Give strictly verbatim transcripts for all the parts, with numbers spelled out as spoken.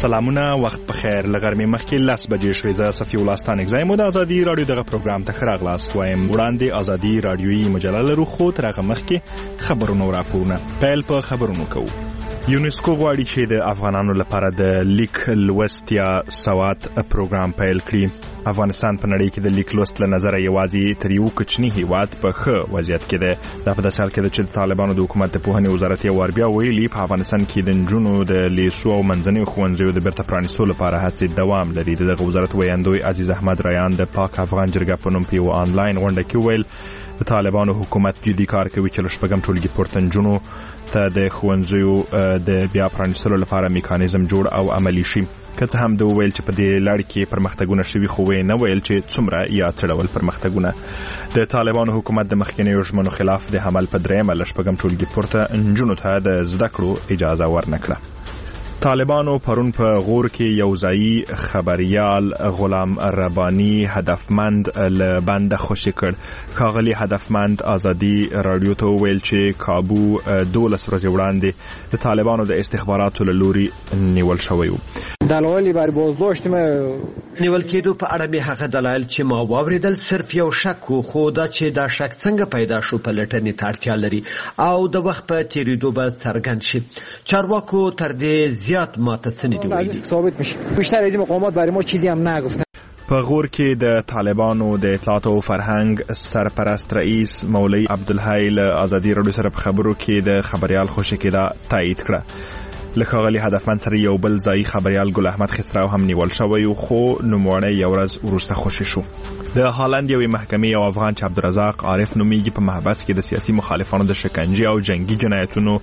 سلامونه، وخت بخیر. لغرمې مخکې لس بجې شوې. زه صفي الله ستانک زایم د ازادي رادیو دغه پروګرام ته راغلاست وایم. وړاندې ازادي رادیویي مجله لرو، خو تر هغه مخکې خبرونه راپورونه پیل په خبرونو کوو. یونسکو غواړي چې د افغانانو لپاره د لیک لوست یا سواد پروګرام پیل کړي. افغانستان په نړۍ کې د لیک لوست له نظره یوازې تر یو کوچني هیواد په ښه وضعیت کې دی. دا په داسې حال کې ده چې د طالبانو د حکومت د پوهنې وزارت یو وار بیا ویلي په افغانستان کې د نجونو د لیسو او منځنیو ښوونځیو د بیرته پرانیستو لپاره هڅې دوام لري. دغه وزارت ویاندوی عزیز احمد ریان د پاک افغان جرګه په نوم په یو آنلاین غونډه کې ویل د طالبانو حکومت جدي کار کوي چې له شپږم ټولګي پورته نجونو ته د ښوونځیو د بیا پرانیستلو لپاره میکانیزم جوړ او عملی شي. که څه هم د ویل چې په دې لړ کې پرمختګونه شوي، خو نه ویل چې څومره یا څه ډول پرمختګونه. د طالبانو حکومت د مخکنیو ژمنو خلاف د حمل په درېیمه له شپږم ټولګي پورته نجونو ته د زده کړو اجازه ورنکړه. طالبانو پرون په غور کې یو ځایي خبریال غلام ربانی هدفمند له بنده خوشي کړ. ښاغلي هدفمند ازادي رادیو ته ویل چې کابو دولس ورځې وړاندې د طالبانو د استخباراتو له لوري نیول شوی و. دلایل بر بازداشت ما نیول کېدو په اړه مې هغه دلایل چې ما واوریدل صرف یو شک و، خو دا چې دا شک څنګه پیدا شو په لټنې ته اړتیا لري او د وخت په تیریدو به څرګند شي. چارواکو تر دې زیات ماته څه نه دی ویلي. ثابت میشه بیشتر از این مقامات برای ما چیزی هم نگفتن. په غور کې د طالبانو د اطلاعات او فرهنګ سرپرست رئیس مولوی عبدالحی له ازادي رادیو سره په خبرو کې د خبریال خوشي کېدا تایید کړه. له ښاغلي هدفمند سره یو بل ځایي خبریال ګل احمد خسرو هم نیول شوی، خو نوموړی یو ورځ وروسته خوشي شو. د هالند یوې محکمې یو افغان چې عبدالرزاق عارف نومیږي په محبس کې د سیاسي مخالفانو د شکنجې او جنگي جنایتونو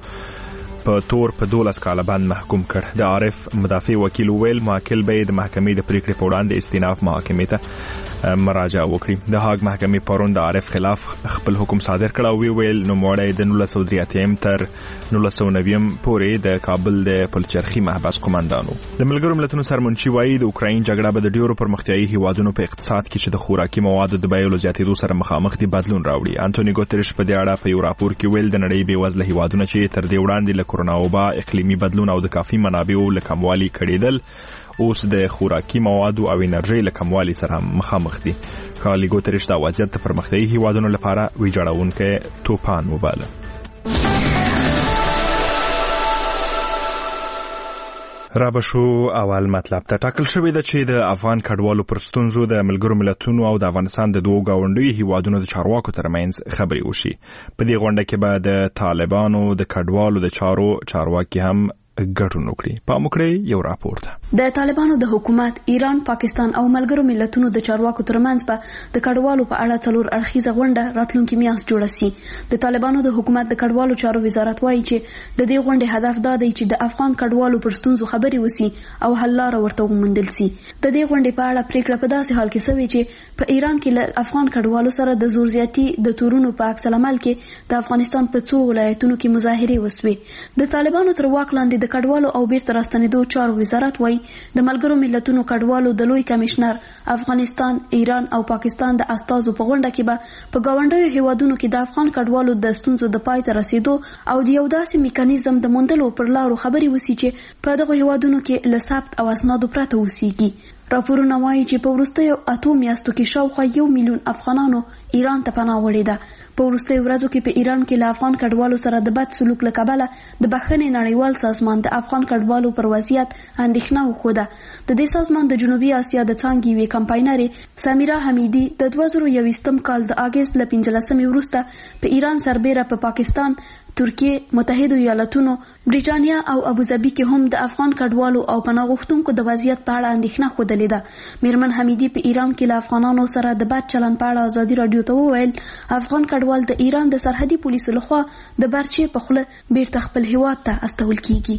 په تور په دولس کاله باندې محکوم کړ. د عارف مدافع وکیل ویل محکل به د محکمې د پریکړې په وړاندې استیناف محکمې ته مراجعه وکړي. د هاګ محکمې پرون د عارف خلاف خپل حکم صادر کړ او ویل نوموړی د نولس سوه درې اتیا تر نولس سوه نوي پورې د کابل د پلچرخي محبس قومندان و. د ملګرو ملتونو سرمنشي وایي د اوکراین جګړه به د ډیرو پرمختیایي هیوادونو په اقتصاد کې چې د خوراکي موادو د بیو له زیاتېدو سره مخامخ دي بدلون راوړي. انټونی ګوتریش په دې اړه په یو راپور کې ویل د نړۍ بېوزله هیوادونه چې تر دې وړاندې له کرونا وبا، اقلیمي بدلون او د کافي منابعو له کموالي کړېدل، اوس د خوراکي موادو او انرژي له کموالي سره مخامخ دي. ښاغلي ګوتریش دا وضعیت د پرمختیایي هیوادونو لپاره ویجاړونکی توپان وباله. رابشو اول مطلب ته ټاکل شوی ده چې د افغان کډوالو پر ستونزو د ملګرو ملتونو او د افغانستان د دوو ګاونډیو هیوادونو د چارواکو ترمنځ خبرې وشي. په دې غونډه کې به د طالبانو د کډوالو د چارو چارواکي هم ګډون وکړي. پام وکړئ یو راپور ته. د طالبانو د حکومت، ایران، پاکستان او ملګرو ملتونو د چارواکو ترمنځ په د کډوالو په اړه څلور اړخیزه غونډه راتلونکي میاشت جوړه سي. د طالبانو د حکومت د کډوالو چارو وزارت وایي چې د دې غونډې هدف دا دی چې د افغان کډوالو پر ستونزو خبرې وسی او حل لاره ورته وموندل سي. د دې غونډې په اړه پریکړه په داسې حال کې شوې چې په ایران کې له افغان کډوالو سره د زور زیاتی د تورونو په عکس العمل کې د افغانستان په څو ولایتونو کې مظاهرې وسوې. د طالبانو تر واک لاندې د کډوالو او بیرته راستنېدو چارو وزارت وایي د ملګرو ملتونو کډوالو د لوی کمشنر افغانستان، ایران او پاکستان د استازو په غونډه کې به په ګاونډیو هیوادونو کې د افغان کډوالو د ستونزو د پای ته رسیدو او د یو داسې میکانیزم د موندلو پر لارو خبرې وسی چې په دغه هیوادونو کې له ثبت او اسنادو پرته اوسېږي. راپورونه وایي چې په وروستیو اتو میاشتو کې شاوخوا یو میلیون افغانانو ایران ته پناه وړې ده. په وروستیو ورځو کې په ایران کې له افغان کډوالو سره د بد سلوک له کبله د بخښنې نړیوال سازمان د افغان کډوالو پر وضعیت اندېښنه وښوده. د دې سازمان د جنوبي اسیا د څانګې یوې کمپاینرې سمیرا حمیدي د دوه زره یوویشتم کال د اګست له پنځلسمې وروسته په ایران سربیره په پاکستان، ترکیه، متحده ایالاتونو، بریټانیا او ابوظبي کې هم د افغان کډوالو او پناه غوښتونکو د وضعیت په اړه اندېښنه ښودلې ده. میرمن حمیدي په ایران کې له افغانانو سره د بد چلند په اړه ازادي رادیو ته وویل افغان کډوال د ایران د سرحدي پولیسو لخوا د برچې په خوله بیرته خپل هیواد ته استول کیږي.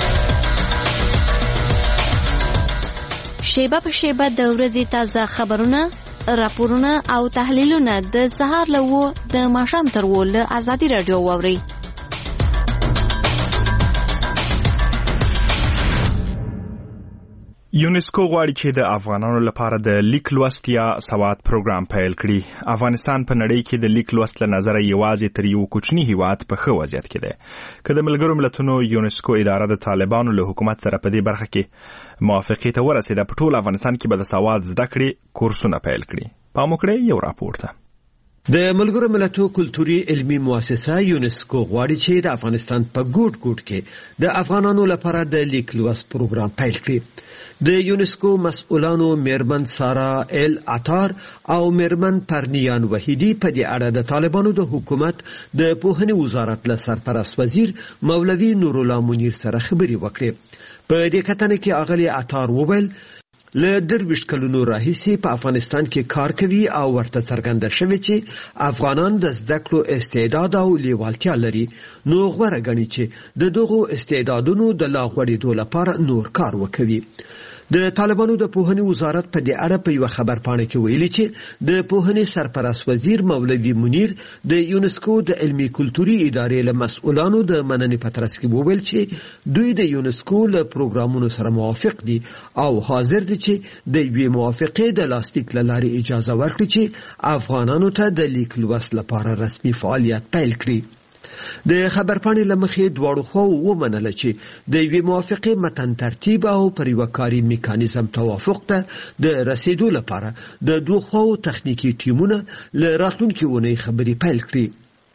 شیبه په شیبه د ورځې تازه خبرونه، راپورونه او تحلیلونه د سهار له وو د ماښام تر وو له ازادي رادیو واورئ. یونسکو غواړي چې د افغانانو لپاره د لیک لوست یا سواد پروګرام پیل کړي. افغانستان په نړۍ کې د لیک لوست له نظره یوازې تر یو کوچني هیواد په ښه وضعیت کې دی. که د ملګرو ملتونو یونسکو اداره د طالبانو له حکومت سره په دې برخه کې موافقې ته ورسېده، په ټول افغانستان کې به د سواد زده کړې کورسونه پیل کړي. پام وکړئ یو راپور ته. د ملګرو ملتونو کلتوري علمي مؤسسه یونسکو غواړي چې د افغانستان په ګوټ ګوټ کې د افغانانو لپاره د لیک لوست پروګرام پیل کړي. د یونسکو مسؤلانو میرمن سارا ال عطار او میرمن پرنیان وحیدی په دې اړه د طالبانو د حکومت د پوهنې وزارت له سرپرست وزیر مولوي نور الله منیر سره خبرې وکړې. په دې کتنه کې اغلی عطار وویل له درویشت کلونو راهیسې په افغانستان کې کار کوي او ورته څرګنده شوې چې افغانان د زده کړو استعداد او لیوالتیا لري، نو غوره ګڼي چې د دغو استعدادونو د لا غوړېدو لپاره نور کار وکوي. د طالبانو د پوهنې وزارت په دې اړه په یو خبرپاڼه کې ویلي چې د پوهنې سرپرست وزیر مولوي منیر د یونسکو د علمي کلتوري ادارې له مسؤلانو د مننې په ترڅ کې وویل چې دوی د یونسکو له پروګرامونو سره موافق دي او حاضر دي چې د یوې موافقې د لاسلیک له لارې اجازه ورکړي چې افغانانو ته د لیک لوست لپاره رسمي فعالیت پیل کړي. د خبرپاڼې له مخې دواړو خواو ومنله چې د یوې موافقې متن ترتیب او پر یوه کاري میکانیزم توافق ته د رسیدو لپاره د دوه خواو تخنیکي ټیمونه له راتلونکې اونۍ خبرې پیل کړي.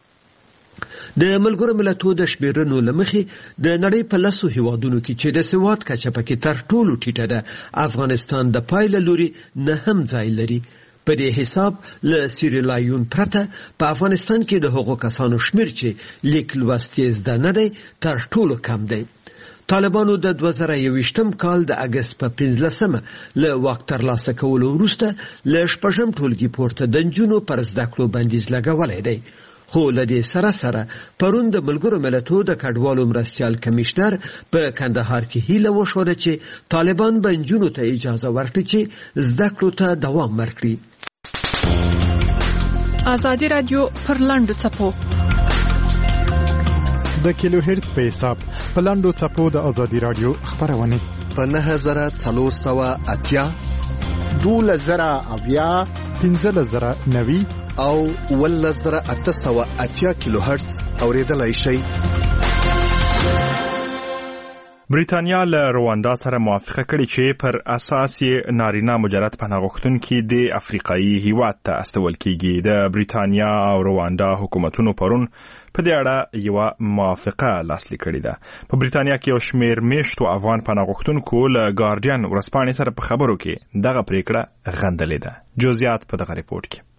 د ملګرو ملتونو د شمیرنو له مخې د نړۍ په لسو هیوادونو کې چې د سواد کچه پکې تر ټولو ټیټه ده، افغانستان د پای له لوري نهم ځای لري. په دې حساب له سیریلیون پرته په افغانستان کې د هغو کسانو شمیر چې لیک لوست یې زده نه دی تر ټولو کم دی. طالبانو د دوه زره یوویشتم کال د اګست په پنځلسمه له واک ترلاسه کولو وروسته له شپږم ټولګي پورته د نجونو پر زده کړو بندیز لګولی دی. خو له دې سره سره پرون د ملګرو ملتونو د کډوالو مرستیال کمیشنر په کندهار کې هیله وښوده چې طالبان به نجونو ته اجازه ورکړي چې زده کړو ته دوام ورکړي. آزادی رادیو پر لاندو څپو د کیلو هرتز په حساب په لاندو څپو د آزادی رادیو خبرونه په نهه زره څلور سوه اتیا دولس زره اویا پنځلس زره نوي او ولس زره اته سوه اتیا کیلو هرتز اوریدلای شئ. بریتانیا له رواندا سره موافقه کړې چې پر اساس یې نارینه مجرد پناه غوښتونکي د افریقایي هیواد ته استول کیږي. د بریتانیا او رواندا حکومتونو پرون په دې اړه یو موافقه لاسلیک کړې ده. په بریتانیا کې یو شمېر میشتو افغان پناه غوښتونکو له ګارډین ورځپاڼې سره په خبرو کې دغه پریکړه غندلې ده. جزئیات په دغه ریپورت کې.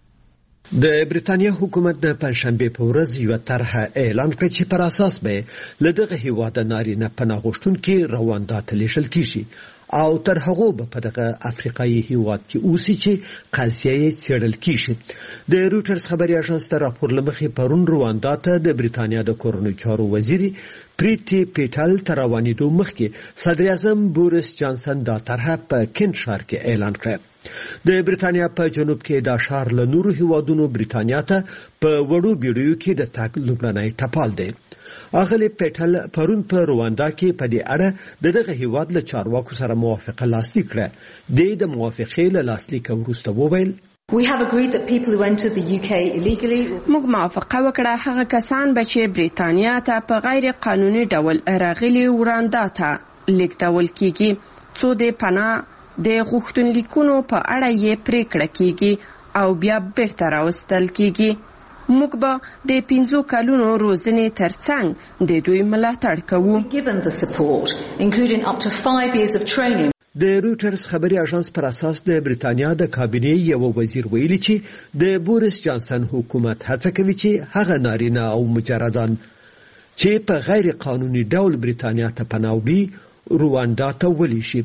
د بریتانیا حکومت د پنځشنبه په ورځ یو طرح اعلان کړ چې پر اساس به له دغه هیواد نارینه پناه غوښتونکي رواندا ته لیږل کیږي او تر هغه به په دغه افریقایي هیواد کې اوسي چې قضیه یې څېړل کیږي. د روټرز خبري اژانس ته راپور لمخې پرون رواندا ته د بریتانیا د کورنۍ چارو وزیر پریتی پیټل تر روانېدو مخکې صدر اعظم بوریس جانسن دا طرح په کینټ ښار کې اعلان کړ. د بریتانیا په جنوب کې دا ښار له نورو هیوادونو بریتانیا ته په وړو بیړیو کې د تګ لومړنی ټپال دی. اغلی پیټل پرون په رواندا کې په دې اړه د دغه هیواد له چارواکو سره موافقه لاسلیک کړه. د موافقې له لاسلیک وروسته وویل We have agreed that people who entered the U K illegally موږ موافقه وکړه هغه کسان به چې بریتانیا ته په غیر قانوني ډول راغلي وراندا ته لیږدول کیږي څو د پناه د غوښتنلیکونو په اړه یې پریکړه کیږي او بیا بیرته راوستل کیږي. موږ به د پنځو کلونو روزنې ترڅنګ د دوی ملاتړ کوو. given the support including up to five years of training. د روټرز خبري اژانس پر اساس د بریتانیا د کابینې یو وزیر ویلي چې د بوریس جانسن حکومت هڅه کوي چې هغه نارینه او مجردان چې په غیر قانوني ډول بریتانیا ته پناه وړي رواندا ته ولي شي.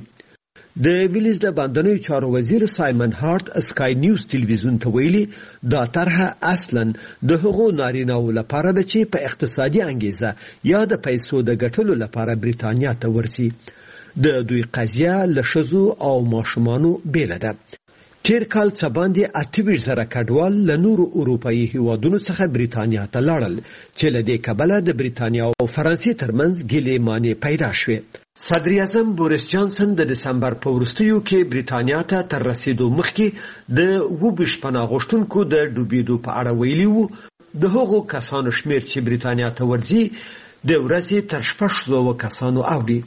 د ویلیز د باندنوي چارو وزیر سایمن هارت اسکای نیوز ټلویزیون ته ویلي دا طرح اصلا د هغو نارینه‌و لپاره ده چې په اقتصادي انګیزه یا د پیسو د ګټلو لپاره بریتانیا ته ورسي. د دوی قضیه له ښځو او ماشومانو بیله ده. تیر کال څه باندې اته ویشت زره کډوال له نورو اروپایي هیوادونو څخه بریتانیا ته لاړل چې له دې کبله د بریتانیا او فرانسې ترمنځ ګیلې مانې پیدا شوې. صدر اعظم بوریس جانسن د دسمبر په وروستیو کې بریتانیا ته تر رسیدو مخکې د اووه ویشت پناه غوښتونکو د ډوبېدو په اړه ویلي وو. د هغو کسانو شمیر چې بریتانیا ته ورځي د ورځې تر شپږ سوه کسانو اوړي.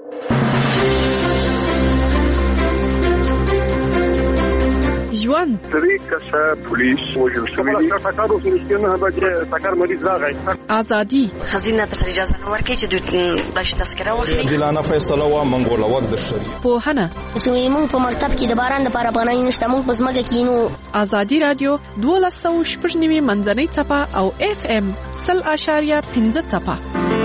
ژوند درې کسه پولیس وژل شوي دي. ټکر وشو نه بچي ټکر مریض راغی. ازادي خزینه ته اجازه نه ورکړي چې د بش تذکره واخلي. عادلانه فیصله و منګول وخت د شری پوهنه چې موږ په مکتب کې د باران د لپاره پناه نشته، موږ په ځمکه کې نو. ازادي رادیو دولس سوه شپږ نوي منځنۍ څپه او اف ام سل اشاریه پنځه څپه.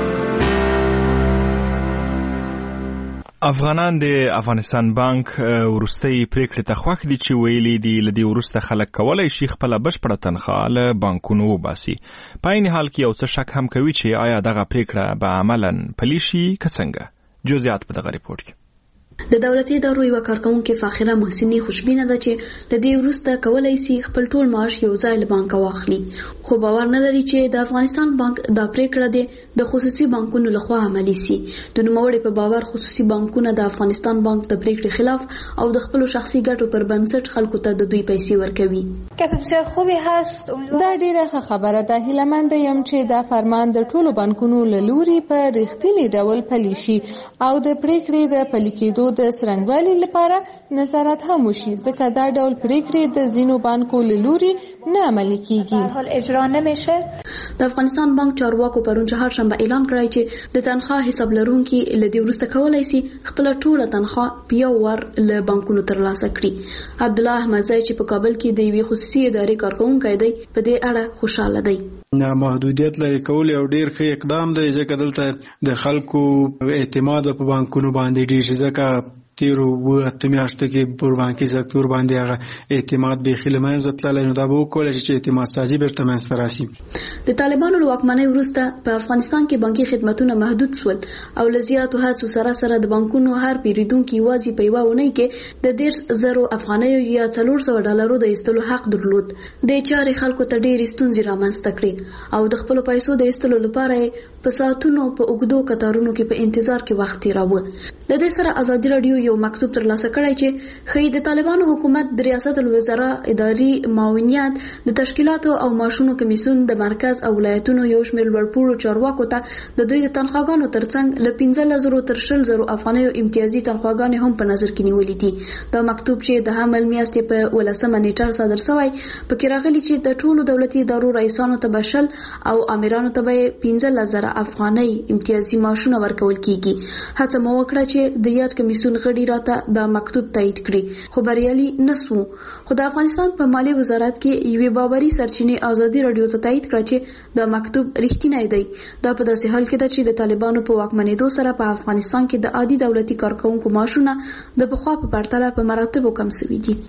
افغانان د افغانستان بانک ورستۍ پریکړې ته خوښ دي چې ویلي دي له دې وروسته خلک کولی شي خپله بشپړه تنخواه له بانکونو وباسي. په عین حال کې یو څه شک هم کوي چې آیا دغه پریکړه به عملاً پلي شي که څنګه. جزئیات په دغه ریپورت کې. د دولتي ادارو یو کارکونکو فاخره محسنی خوشبینه ده چې د دې وروسته کولای شي خپل ټول معاش یو ځای له بانک واخلي، خو باور نه لري چې د افغانستان بانک دا پریکړه د خصوصي بانکونو لخوا عملي شي. د نوموړي په باور خصوصي بانکونه د افغانستان بانک د پریکړې خلاف او د خپل شخصي ګټو پر بنسټ خلکو ته د دوی پیسې ورکوي. که بسیار خوبی هست دا ډیره ښه خبره ده. هیلهمند یم چې دا فرمان د ټولو بانکونو له لوري په رښتیني ډول پلي شي او د پریکړې د پلي کېدو د څرنګوالي لپاره نظارت هم وشي، ځکه دا ډول پریکړې د ځینو بانکو له لوري نه عملي کیږي. حال اجرا نمیشه. د افغانستان بانک چارواکو پرون چهارشنبه اعلان کړی چې د تنخواه حساب لرونکي له دې وروسته کولای شي خپل ټوله تنخواه په یو ور له بانکونو ترلاسه کړي. عبدالله احمدزی چې په کابل کې د یوې خصوصي ادارې کارکونکی دی په دې اړه خوشاله دی. محدودیت لري کول یو ډیر ښه اقدام دی، ځکه دلته د خلکو اعتماد په بانکونو باندې ډیر شي، ځکه تیرو و اته میاشتو کې پر بانکي سکتور باندې هغه اعتماد به خله منځ تللی، نو دا به وکولای شي چې اعتماد سازي بیرته منځ راسي. د طالبانو له واکمنۍ وروسته په افغانستان کې بانکي خدماتونه محدود شول او له زیاتو هڅو سره سره د بانکونو هر پیرودونکي یوازې په یوه اونۍ کې د دېرش زرو افغانیو یا څلور سوه ډالرو د ایستلو حق درلود. دې چارې خلکو ته ډېرې ستونزې رامنځته کړې او د خپلو پیسو د ایستلو لپاره په ساعتونو په اوږدو کتارونو کې په انتظار کې وخت تېراوه. د دې سره ازادي راډیو یو مکتوب ترلاسه کړی چې ښیي د طالبانو حکومت د ریاست الوزرا اداري معاونیت د تشکیلاتو او معاشونو کمیسیون د مرکز او ولایتونو یو شمېر لوړپوړو چارواکو ته د دوی د تنخواګانو ترڅنګ له پنځلس زرو تر شل زرو افغانیو امتیازي تنخواګانې هم په نظر کې نیولې دي. دا مکتوب چې د حمل میاشتې په ولسمه نیټه صادر شوی پکې راغلي چې د ټولو دولتي ادارو رئیسانو ته به شل او امیرانو ته به پنځلس زره افغانۍ امتیازي معاشونه ورکول کیږي. هڅه مو وکړه چې د یاد کمیسیون غړي راته دا مکتوب تایید کړي، خو بریالي نسو. خو د افغانستان په مالی وزارت کې یوې باوري سرچینې ازادي راډیو ته تایید کړه چې دا مکتوب رښتینی دی. دا په داسې حال کې ده چې د طالبانو په واکمنېدو سره په افغانستان کې د عادي دولتي کارکونکو معاشونه د پخوا په پرتله په مراتبو کم شوي دي.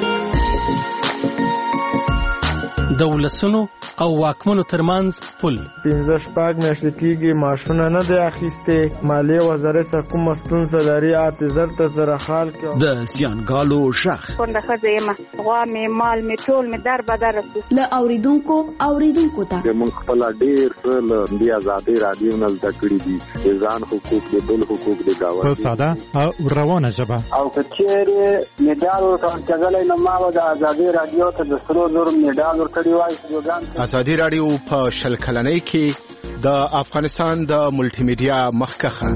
د ولسونو او واکمنو ترمنځ پل پنځه شپږ میاشتې کېږي معاشونه نه دی اخیستې. مالیې وزارت څخه کومه ستونزه لري اته زر ته زره خال کې د زیانګالو شخ کونډه ښځه یم، غوا مې مال مې ټول مې در بدر شو. له اوریدونکو اوریدونکو ته موږ خپل ډېر څه له دې ازادي راډیو نه زده کړي دي، ځان حقوق د بل حقوق د گاونډي په ساده او روانه ژبه. او کچېرې میډال ورکړل نو ما د ازادي راډیو ته د سرو زرو میډال ورکړی وای. ازادي راډیو په شل کلنۍ کې د افغانستان د ملټي میډیا مخکخه.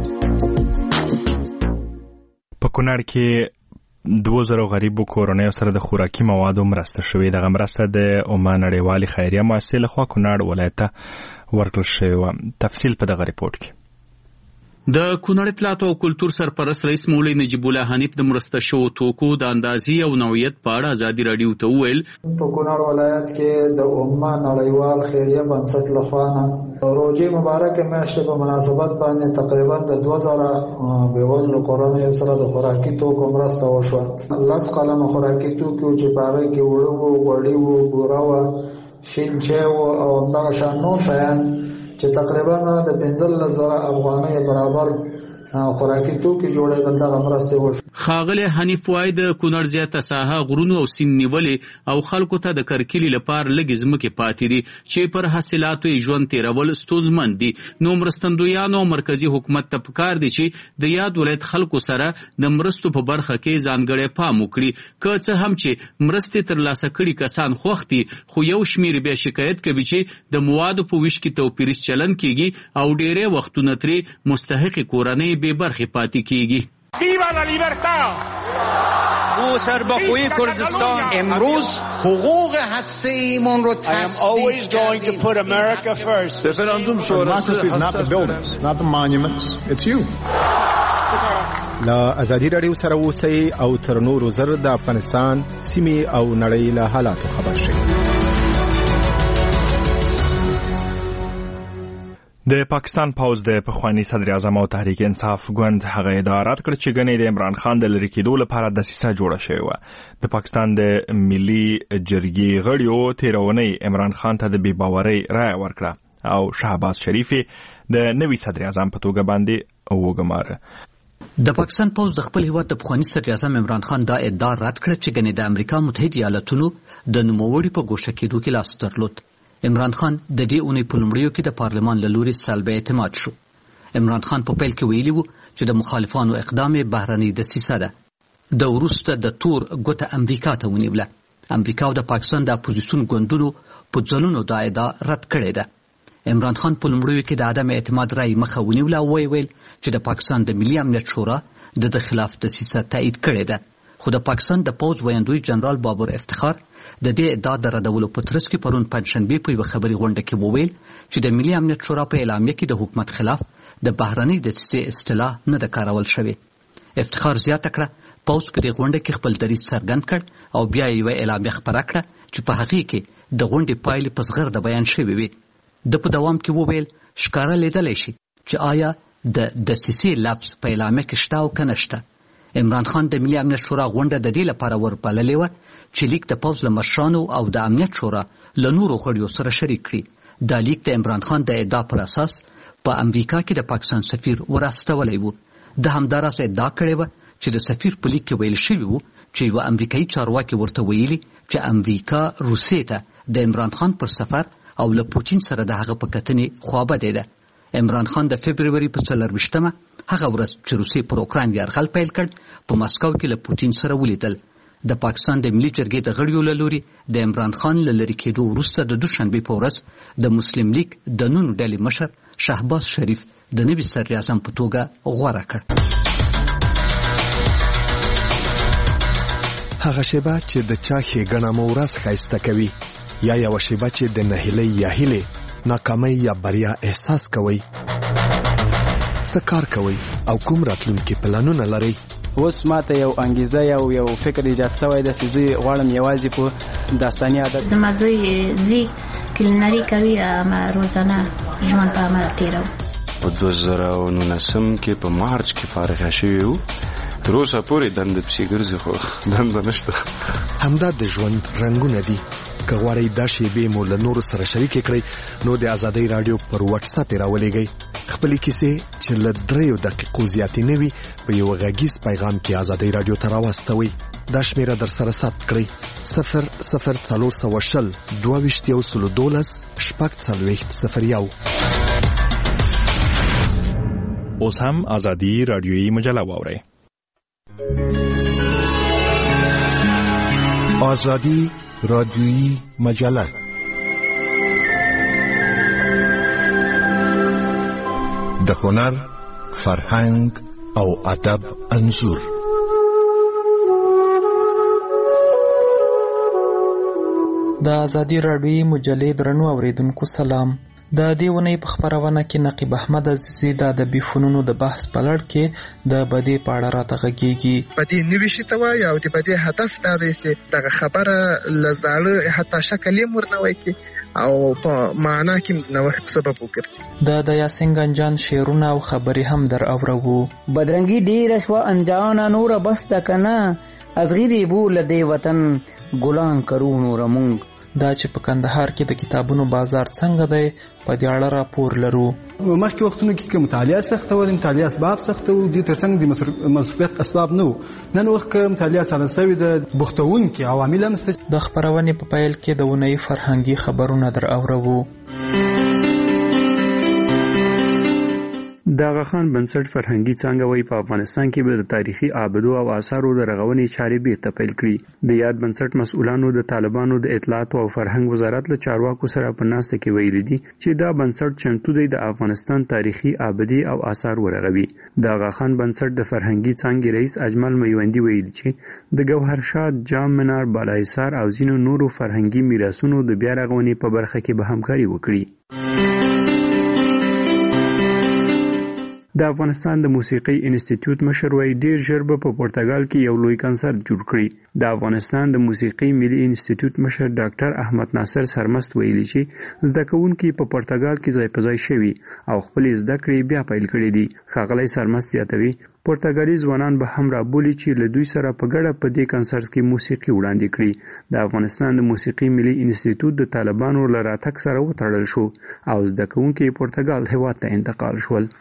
په کونړ کې دوه زره غریبو کورنیو سره د خوراکي موادو مرسته شوې. دغه مرسته د عمان نړیوالې خیریه مؤسسې لخوا کونړ ولایت ته ورکړل شوې. تفصیل په دغه ریپورت کې. د کونړ اطلاعات او کلتور سرپرست رئیس مولوي نجیب الله حنیف د مرسته شوو توکو د اندازې او نوعیت په اړه ازادي راډیو ته وویل په کونړ ولایت کې د عمان نړیوال خیریه بنسټ لخوا نه روزي مبارکه میاشتې په مناسبت باندې تقریبا د دوه زره بېوزلو کورنیو سره د خوراکي توکو مرسته وشوه. لس قلمه خوراکي توکي چې په هغه کې وړه وو، غوړي وو، بوره وه، شین چای وو او همدغه شان نور شیان چې تقریبا د پنځلس زره افغانۍ برابر خوراکي توکي جوړېدل. دغه مرستې وشو. ښاغلی حنیف وایي د کونړ زیاته ساحه غرونو او سیند نیولې او خلکو ته د کرکیلي لپاره لږې ځمکې پاتې دي چې پر حاصلاتو یې ژوند تېرول ستونزمن دي. نو مرستندویانو او مرکزي حکومت ته پکار دي چې د یاد ولایت خلکو سره د مرستو په برخه کې ځانګړی پام وکړي. که څه هم چې مرستې ترلاسه کړي کسان خوښ دي، خو یو شمېر بیا شکایت کوي چې د موادو په ویش کې توپیریز چلن کیږي او ډېری وختونه ترې مستحقې کورنۍ بې برخې پاتې کیږي. Viva la libertad! او سربخوی کردستان امروز حقوق هسته‌ایمون رو always going to put America first. Referendum شورای is not the buildings, not the monuments, it's you. لا ازادي رادیو سره اوسئ او تر نورو زر د افغانستان سیمې او نړۍ له حالاتو خبر شئ. د پاکستان پوز د پخوانی صدر اعظم او تحریک انصاف ګوند هغه ادارات کړ چې ګنې د عمران خان د لری کېدو لپاره دسیسه جوړه شوې و. د پاکستان د ملي جرګې غړیو تیرونی عمران خان ته د بې باورۍ رایه ورکړه او شهباز شریف د نوي صدر اعظم په توګه باندې وګماره. د پاکستان پوز د خپل هیواد د پخوانی صدر اعظم عمران خان دا ادعا رد کړه چې ګنې د امریکا متحده ایالاتونو د نوموړي په ګوښه کېدو کې لاس درلود. عمران خان د دې اونۍ په لومړیو کې د پارلمان له لوري سلب اعتماد شو. عمران خان په پیل کې ویلي و چې د مخالفانو اقدام بهرنۍ دسیسه ده. د وروسته د تور ګوته امریکا ته ونیوله. امریکا او د پاکستان د اپوزیسیون ګوندونو په ځلونو دا ادعا رد کړې ده. عمران خان په لومړیو کې د عدم اعتماد رای مخه ونیوله او ویل چې د پاکستان د ملي امنیت شورا د د خلاف دسیسه تایید کړې ده. خو د پاکستان د پوز ویاندوی جنرال بابر افتخار د دې ادعا د ردولو په ترڅ کې پرون پنجشنبه په یوه خبري غونډه کې وویل چې د ملي امنیت شورا په اعلامیه کې د حکومت خلاف د بهرنۍ دسیسې اصطلاح نه ده کارول شوې. افتخار زیاته کړه پوز په دې غونډه کې خپل دریځ څرګند کړ او بیا یې یوه اعلامیه خپره کړه چې په هغې کې د غونډې پایلې په زغرده بیان شوې وي. د په دوام کې وویل ښکاره لیدلی شي چې آیا د دسیسې لفظ په اعلامیه کې شته او که نه شته. عمران خان د ملي امنیت شورا غونډه د دې لپاره وربللې وه چې لیک د پوز له مشرانو او د امنیت شورا له نورو غړیو سره شریک کړي. دا لیک د عمران خان د ادعا پر اساس په امریکا کې د پاکستان سفیر ورستولی و. د همداراز ادعا کړې وه چې د سفیر په لیک کې ویل شوي وو چې یوه امریکایي چارواکي ورته ویلي چې امریکا روسیې ته د عمران خان پر سفر او له پوتین سره د هغه په کتنې خوابدې ده. عمران خان د فبروري په څلرویشتمه هغه ورځ چې روسیې پر اوکراین یرغل پیل کړ په مسکو کې له پوتین سره ولیدل. د پاکستان د ملي جرګې د غړیو له لوري د عمران خان له لرې کېدو وروسته د دوشنبې په ورځ د مسلم لیگ د نونو ډلې مشر شهباز شریف د نوي صدر اعظم په توګه غوره کړ. هغه شیبه چې د چا ښېګڼه مو ورځ ښایسته کوي یا یوه شیبه چې د نهیلۍ یا هیلې ناکامۍ یا بریا احساس کوئ، څه کار کوئ او کوم راتلونکي پلانونه لرئ؟ اوس ماته یو انګیزه یا یو فکر ایجاد شوی ده چې زه غواړم یوازې په داستاني عادت زما زوی ځي کلینري کوي اما روزانه ژوند په عمل تېروم. په دوه زره او نولسم کې په مارچ کې فارغه شوي وو. تر اوسه پورې دنده پسې ګرځي خو دنده نشته. همدا د ژوند رنګونه دي. که غواړئ دا شیبې مو له نورو سره شریکې کړئ نو د ازادۍ راډیو پر واټس اپ یې راولېږئ. خپلې کیسې چې له دریو دقیقو زیاتې نه وي په یوه غږیز پیغام کې ازادۍ راډیو ته راواستوئ. دا شمیره در سره ثبت کړئ: صفر صفر څلور سوه شل دوه ویشت یو سلو دولس شپږ څلوېښت صفر یو. اوس هم ازادي راډیویي مجله واورئ. ازادي رادیویی مجله د هنر، فرهنګ او ادب انځور. د ازادي راډیویی مجلې درنو اوریدونکو سلام. د دې ونې په خبرونه کې نقیب احمد عزیزی د ادبي فنونو د بحث په لړ کې د بدی په اړه راته غږیږي. بدی نوي شي ته وایي او د بدی هدف دا دی چې دغه خبره له زاړه حتی شکل یې مرنوی کړي او په معنا کې نوښت سبب وګرځي. د د یاسین گنجان شعرونه او خبرې هم در اورو. بدرنګي ډیره شوه انجانا نور بس د کنه از غیری بو لدی وطن ګلان کرو نور مونږ دا چې په کندهار کې د کتابونو بازار څنګه دی په دې اړه راپور لرو. مخکې وختونو کې کوم مطالعه سخته و، د مطالعه اسباب سخته و، د ترڅنګ د مصروفیت اسباب نه و. نن وخت کې مطالعه سره سوي د بوختونکو عوامل هم شته. د خبرونې په پیل کې د ونې فرهنګي خبرونه در اورو. د آغا خان بنسټ فرهنګي څانګه وایي په افغانستان کې به د تاریخي آبدو او آثارو د رغونې چارې بیرته پیل کړي. د یاد بنسټ مسؤلانو د طالبانو د اطلاعات او فرهنګ وزارت له چارواکو سره په ناسته کې ویلي دي چې دا بنسټ چمتو دی د افغانستان تاریخي آبدي او آثار ورغوي. د آغا خان بنسټ د فرهنګي څانګې رئیس اجمل میوندي ویلي چې د ګوهرشاد، جام منار، بالاحصار او ځینو نورو فرهنګي میراثونو د بیا رغونې په برخه کې به همکاري وکړي. د افغانستان د موسیقي انسټیټیوټ مشر وایي ډیر ژر به په پرتګال کې یو لوی کنسرت جوړ کړي. د افغانستان د موسیقي ملي انسټیټیوټ مشر ډاکټر احمد ناصر سرمست ویلي چې زده کوونکي په پرتګال کې ځای په ځای شوي او خپل زده کړې بیا پیل کړي دي. ښاغلی سرمست زیاتوي پرتګالي ځوانان به هم رابولي چې له دوی سره په ګډه په دې کنسرت کې موسیقي وړاندې کړي. د افغانستان د موسیقي ملي انسټیټیوټ د طالبانو له راتګ سره وتړل شو او زده کوونکي پرتګال هېواد ته انتقال شول.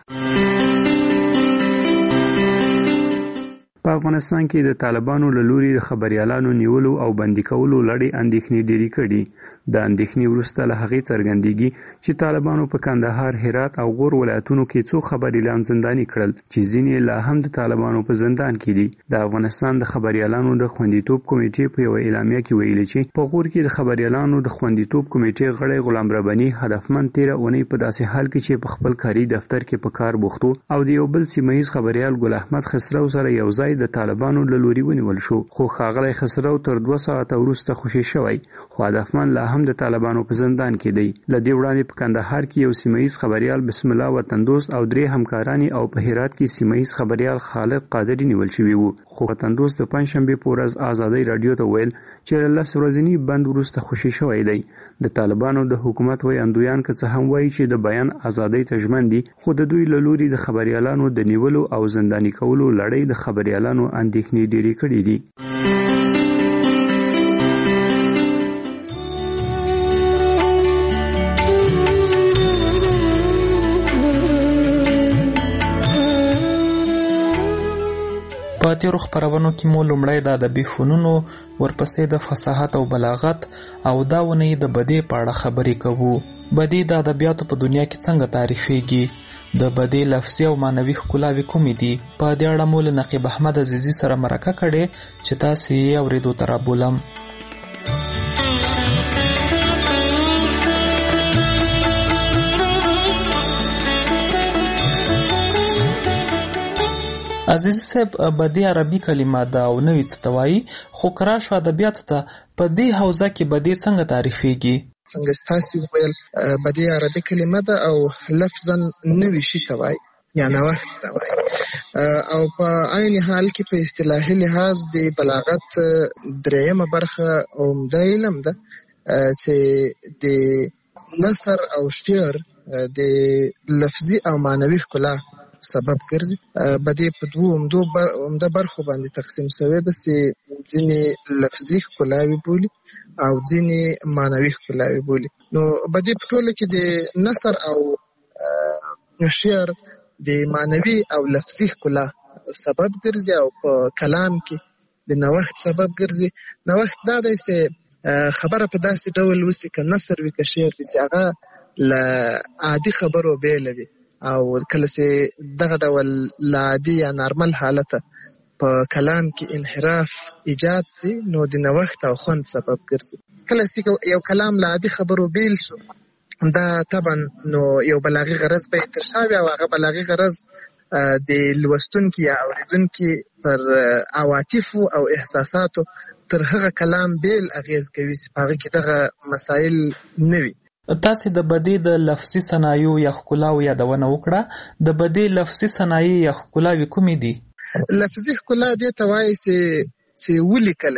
په افغانستان کې د طالبانو له لوري د خبريالانو نیولو او بندي کولو لړۍ اندېښنې ډېرې کړي. د اندېښنې وروسته له هغې څرګندېږي چې طالبانو په کندهار، هرات او غور ولایتونو کې څو خبريالان زنداني کړل چې ځینې لا هم د طالبانو په زندان کې دي. د افغانستان د خبريالانو د خوندیتوب کمیټې په یو اعلامیه کې ویلي چې په غور کې د خبريالانو د خوندیتوب کمیټې غړی غلام رباني هدفمند تیره اونۍ په داسې حال کې چې په خپل کاري دفتر کې په کار بوختو او د یو بل سیمهیز خبريال ګل احمد خسرو سره یو ځای د طالبانو له لوري ونیول شو. خو ښاغلی خسرو تر دوه ساعته وروسته خوشي شوی خو هدفمند لا هم د طالبانو په زندان کې دی. له دې وړاندې په کندهار کې یو سیمهیز خبريال بسم الله وطندوست او درې همکارانی او په هرات کې سیمهیز خبريال خالد قادری نیول شوی وو. خو وطندوست د پنځشنبه په ورځ ازادي رادیو ته ویل چې له لس ورځې بند وروسته خوشي شوی دی. د طالبانو د حکومت ویاندویان که څه هم وایي چې د بیان ازادۍ ته ژمن دي خو د دوی له لوري د خبريالانو د نیولو او زنداني کولو لړۍ د خبريالانو اندېښنې ډېرې کړې دي. په تیرو خپرونو کې مو لومړی د ادبي فنونو، ورپسې د فصاحت او بلاغت او دا ونې د بدیع په اړه خبرې کوو. بدیع د ادبیاتو په دنیا کې څنګه تعریفېږي؟ د بدیع لفظي او معنوي ښکلاوې کومې دي؟ په دې اړه مو له نقیب احمد عزیزي سره مرکه کړې چې تاسې یې اورېدو ته رابولم. عزیزي صاحب، بدیع عربي کلمه ده او نوې څه ته وایي، خو که راشو ادبیاتو ته په دې حوزه کې بدیع څنګه تعریفېږي؟ څنګه ستاسې وویل بدیع عربي کلمه ده او لفظا نوي شي ته وایي یا نوښت ته وایي او په عین حال کې په اصطلاحي لحاظ د بلاغت درېیمه برخه عمده علم ده چې د نثر او شعر د لفظي او معنوي ښکلا سبب ګرځي. بدیع په دوو عمدو عمده برخو باندې تقسیم شوی ده چې ځینې لفظي ښکلاوې بولي او ځینې معنوي ښکلاوې بولي. نو بدیع په ټوله کې د نثر او شعر د معنوي او لفظي ښکلا سبب ګرځي او په کلام کې د نوښت سبب ګرځي. نوښت دا دی چې خبره په داسې ډول وسي که نثر وي که شعر وي چې هغه له عادي خبرو بیله وي او کله چې دغه ډول له عادي یا نارمل حالته په کلام کې انحراف ایجاد سي نو د نوښت او خوند سبب ګرځي. کله چې یو کلام له عادي خبرو بیل شو دا طبعا نو یو بلاغي غرض به یې ترشا وي او هغه بلاغي غرض د لوستونکي یا اورېدونکي پر عواطفو او احساساتو تر هغه کلام بیل اغیز کوي چې په هغه کې دغه مسایل نه وي. تاسې د بدیع د لفظي صنایعو یا ښکلاو یادونه وکړه. د بدیع لفظي صنایع یا ښکلاوې کومې دي؟ لفظي ښکلا دې ته وایي چې چې ولیکلی سي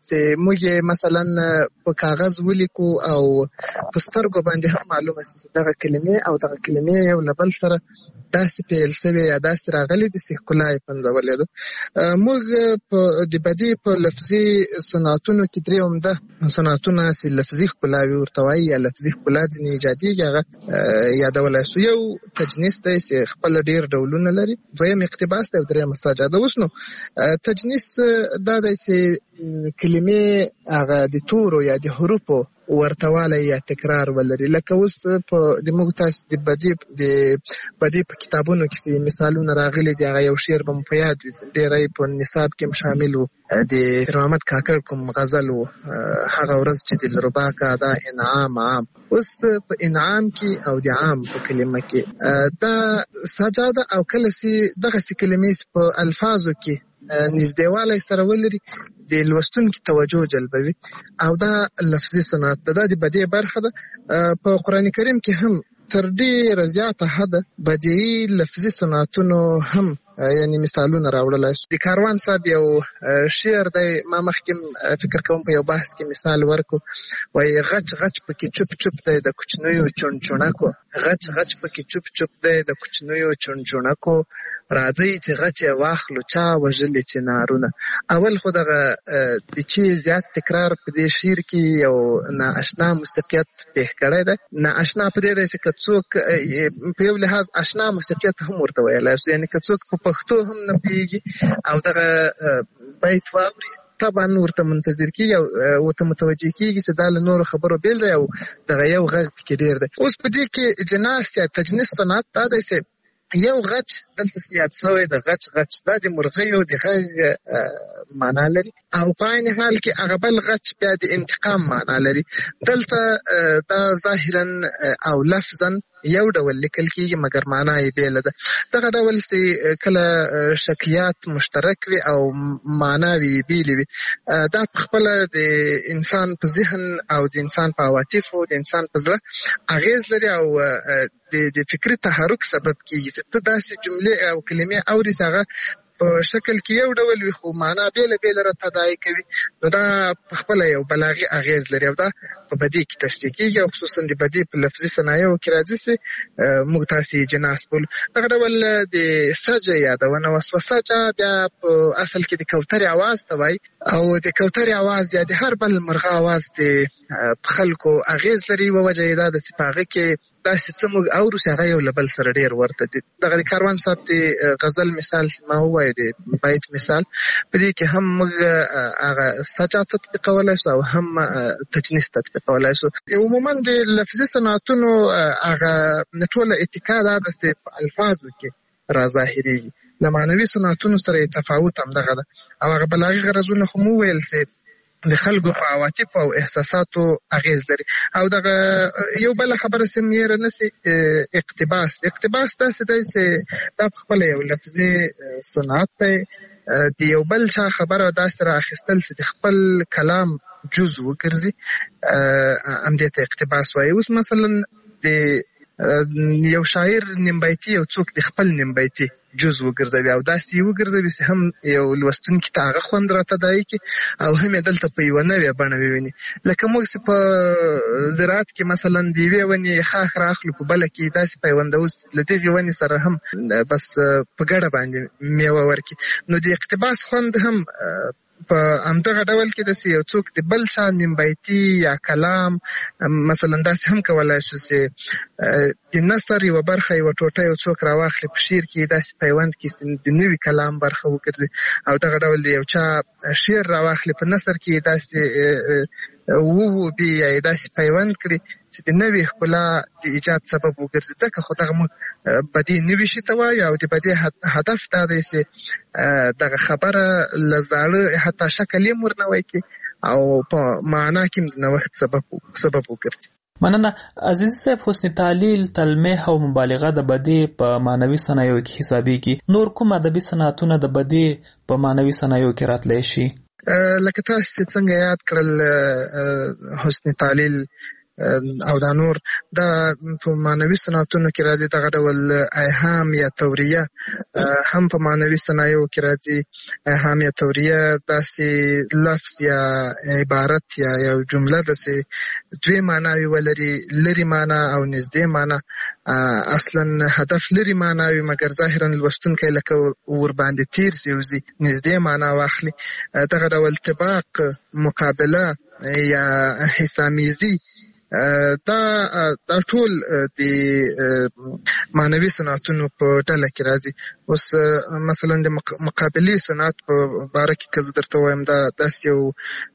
چې موږ مثلا په کاغذ ولیکو او په سترګو باندې هم معلومه شي چې دغه کلمې او دغه کلمې یو له بل سره داسې پیل شوې یا داسې راغلي دي چې ښکلا یې پنځولې ده. موږ په د بدیع په لفظي صنعتونو کې درې عمده صنعتونه چې لفظي ښکلاوې ورته وایي یا لفظي ښکلا ځینې ایجادېږي هغه یادولی شو. یو تجنیس دی چې خپله ډېر ډولونه لري، دویم اقتباس دی او درېیم سجاده. اوس نو تجنیس دا دی چې کلمې هغه د تورو یا د حروفو ورتوالی یا تکرار ولري. لکه اوس په د موږ تاسو د بدیع د بدیع په کتابونو کې مثالونه راغلي دي، هغه یو شعر به مو په یاد وي، ډېری په نصاب کې هم شامل و، د پیر محمد کاکړ کوم غزل و، هغه ورځ چې دلربا کا دا انعام عام. اوس په انعام کې او د عام په کلمه کې دا سجاده او کله چې دغسې کلمې په الفاظو کې نږدېوالی سره ولري د لوستونکي توجه جلبوي او دا لفظي صنعت ده. دا د بدیع برخه ده. په قرآن کریم کې هم تر ډېره زیاته حده بدیعي لفظي صنعتونو هم یعنی مثالونه راوړلای شو. د کاروان صاحب یو شعر دی، ما مخکې فکر کوم په یو بحث کې مثال ورکو، وایي غچ غچ پکې چوپ چوپ دی د کوچنیو چونچونکو، غچ غچ پکې چوپ چوپ دی د کوچنیو چونچونکو، راځئ چې غچ یې واخلو چا وژلي چې نارونه. اول خو دغه د چې زیات تکرار په دې شعر کې یو نااشنا موسیقیت پیښ کړی دی. نااشنا په دې دی چې که څوک په یو لحاظ اشنا موسیقیت هم ورته ویلی شو، یعنې که څوک په پښتو هم نه پوهېږي او دغه بیت واوري طبعا ورته منتظر کېږي او ورته متوجه کېږي چې دا له نورو خبرو بیل دی او دغه یو غږ پکې ډېر دی. اوس په دې کې جناس یا تجنیس صنعت دا دی چې یو غچ دلته یاد شوی د غچ غچ دا د مرغیو د غږ معنا لري او په عین حال کې هغه بل غچ بیا د انتقام معنا لري. دلته دا ظاهرا او لفظا یو ډول لیکل کېږي مګر معنا یې بیله ده. دغه ډول چې کله شکلیات مشترک وي او معناوې یې بیلې وي، دا پخپله د انسان په ذهن او د انسان په عواطفو د انسان په زړه اغېز لري او د فکري تحرک سبب کېږي چې ته داسې جملې او کلمې اورې چې هغه په شکل کې یو ډول وي خو معنا بیله بیله راته ادعا کوي، نو دا پخپله یو بلاغي اغېز لري او دا په بدیع کې تشریح کېږي او خصوصا د بدیع په لفظي صنایعو کې راځي چې موږ تاسې جناس بولو. دغه ډول د سجه یادونه وسوه. سجه بیا په اصل کې د کوترې اواز ته وایي او د کوترې اواز یا د هر بل مرغه اواز د په خلکو اغېز لري. یوه وجه یې دا ده چې په هغه کې داسې څه موږ اورو چې هغه یو له بل سره ډېر ورته دي. دغه د کاروان صاحب د غزل مثال ما ووایو د بیت مثال، په دې کې هم موږ هغه سجا تطبیقولی شو او هم تجنیس تطبیقولی شو. عموما د لفظي صنعتونو هغه ټوله اتکا دا ده چې په الفاظو کې راظاهرېږي. له معنوي صنعتونو سره یې تفاوت همدغه ده او هغه بلاغي غرضونه خو مو وویل چې د خلکو په عواطفو او احساساتو اغېز لري. او دغه یو بله خبره چې مې هېره نه سي، اقتباس. اقتباس داسې دی چې دا پخپله یو لفظي صنعت دی، د یو بل چا خبره داسې را اخیستل چې د خپل کلام جز وګرځي، همدې ته اقتباس وایي. اوس مثلا د یو شاعر نیمبیتي یو څوک د خپل نیمبیتي جز وګرځوي او داسې یې وګرځوي چې هم یو لوستونکي ته هغه خوند راته ادعا کړي او هم یې دلته په یوه نوې بڼه وویني. لکه موږ چې په زراعت کې مثلا د یوې ونې ښاخ رااخلو په بله کې داسې پیوندوو له دغې ونې سره هم بس په ګډه باندې میوه ورکړي. نو د اقتباس خوند هم په همدغه ډول کې داسې یو څوک د بل چا نیمبیتي یا کلام مثلا داسې هم کولی شو چې د نثر یوه برخه یوه ټوټه یو څوک راواخلي په شعر کې داسې پیوند کې د نوي کلام برخه وګرځي او دغه ډول د یو چا شعر راواخلي په نثر کې داسې ووبي یا یې داسې پیوند کړي چې د نوې ښکلا د ایجاد سبب وګرځي. ځکه خو دغه موږ بدیع نوي شي ته وایو او د بدیع هدف دا دی چې دغه خبره له زاړه حتی شکل یې ورنوی کړي او په معنا کې د نوښت سبب سبب وګرځي. مننه. عزیزي صاحب، حسن تعلیل، تلمیح او مبالغه د بدیع په معنوي صنایعو کې حسابېږي. نور کوم ادبي صنعتونه د بدیع په معنوي صنایعو کې راتلی شي؟ لکه تاسو څنګه یاد کړل، حسن تعلیل او دا نور دا په معنوي صنعتونو کې راځي. دغه ډول ایهام یا توریه هم په معنوي صنایعو کې راځي. ایهام یا توریه داسې لفظ یا عبارت یا یو جمله داسې دوی معناوي ولري، لري معنا او نږدې معنا. اصلا هدف لري معناوي مګر ظاهرا لوستونکی لکه ور باندې تیر سي نږدې معنا واخلي. دغه ډول طباق، مقابله یا حسامیزي دا دا ټول د معنوي صنعتونو په ډله کې راځي. اوس مثلا د مقابلې صنعت په باره کې که زه درته وایم دا داسې یو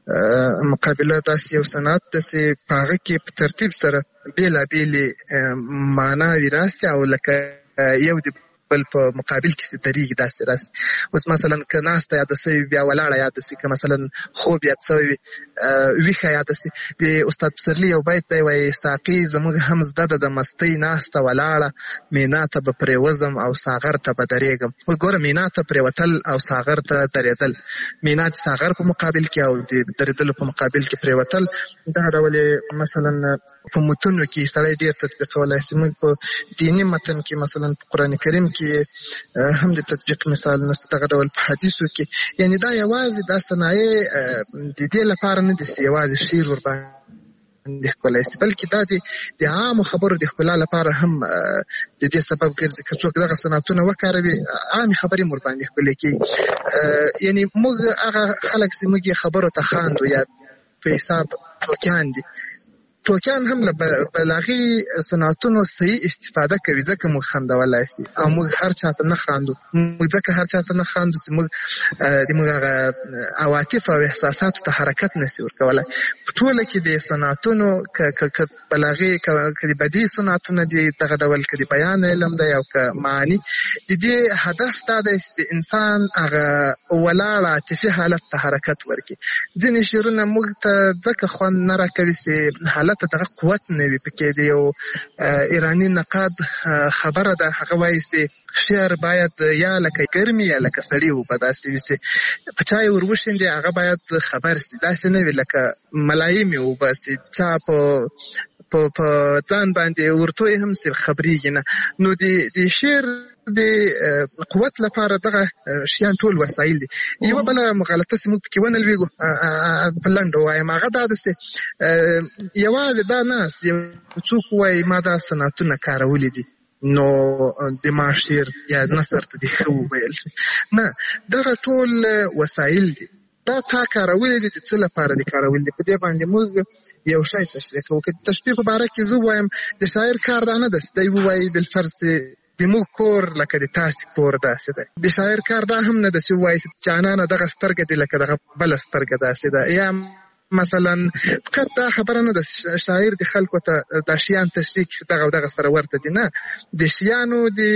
مقابله داسې یو صنعت داسې په هغه کې په ترتیب سره بېلابېلې معناوې راسي او لکه یو د بل په مقابل کې څه درېږي داسې راسي. اوس مثلا که ناسته یاده سوي بیا ولاړه یاده سي، که مثلا خوب یاد سوی وي ویښه یاده سي. د استاد پسرلي یو بیت دی وایي ساقي زموږ هم زده ده د مستۍ ناسته ولاړه، مینا ته به پرېوځم او ساغر ته به درېږم. اوس ګوره مینا ته پرېوتل او ساغر ته درېدل، مینا د ساغر په مقابل کې او د درېدلو په مقابل کې پرېوتل. دغه ډول مثلا په متونو کې سړی ډېر تطبیقولی سي. موږ په دیني متن کې مثلا په قرآن کریم کې هم د تطبیق مثال نشته. دغه ډول په حدیثو کې یعنی دا یوازې دا صنایع د دې لپاره نه دي چې یوازې شعر ورباندې ښکلی سي، بلکې دا د عامو خبرو د ښکلا لپاره هم د دې سبب ګرځي. که څوک دغه صنعتونه وکاروي عامې خبرې هم ورباندې ښکلې کېږي. یعنی موږ هغه خلک چې موږ یې خبرو ته خاندو یا په حساب ټوکیان دي، ټوکیان هم له بلاغي صنعتونو صحیح استفاده کوي ځکه موږ خندولی سي، او موږ هر چاته نه خاندو. موږ ځکه هر چاته نه خاندو چې موږ د موږ هغه عواطف او احساساتو ته حرکت نسي ورکولی. په ټوله کې د صنعتونو که بلاغي که د بدیع صنعتونه دي دغه ډول، که د بیان علم دی او که معاني، د دې هدف دا دی چې انسان هغه ولاړ عاطفي حالت ته حرکت ورکړي. ځینې شعرونه موږ ته ځکه خوند نه راکوي چې حالت ته دغه قوت نه وي پکې. د یو ایراني نقاد خبره ده، هغه وایي چې شعر باید یا لکه ګرمي یا لکه سړي اوبه داسې وي چې په چا یې ور وشیندې هغه باید خبر سي، داسې نه وي لکه ملایمې اوبه چې چا په په ځان باندې ورتوی هم سي خبرېږي نه. نو د شعر د قوت لپاره دغه شیان ټول وسایل دي. یوه بله مغالطه چې موږ پکې ونه لویږو په لنډه ووایم هغه دا ده چې یوازې دا نه یو څوک ووایي ما دا صنعتونه کارولي دي نو د ما شعر یا نثر ته دې ښه وویل شي. نه، دغه ټول وسایل دي. دا تا کارولي دي د څه لپاره دي کارولي دي. په دې باندې موږ یو شی تشریح کوو. که د تشبیه په باره کې زه ووایم د شاعر کار دا نه ده چې دی ووایي بالفرض زموږ کور لکه د تاسې کور داسې دی. د شاعر کار دا هم نه ده چې ووایي جانانه دغه سترګه دي لکه دغه بله سترګه داسې ده. یا مثلا فقط دا خبره نه ده شاعر د خلکو ته دا شیان تشریح کړي چې دغه او دغه سره ورته دي. نه، د شیانو د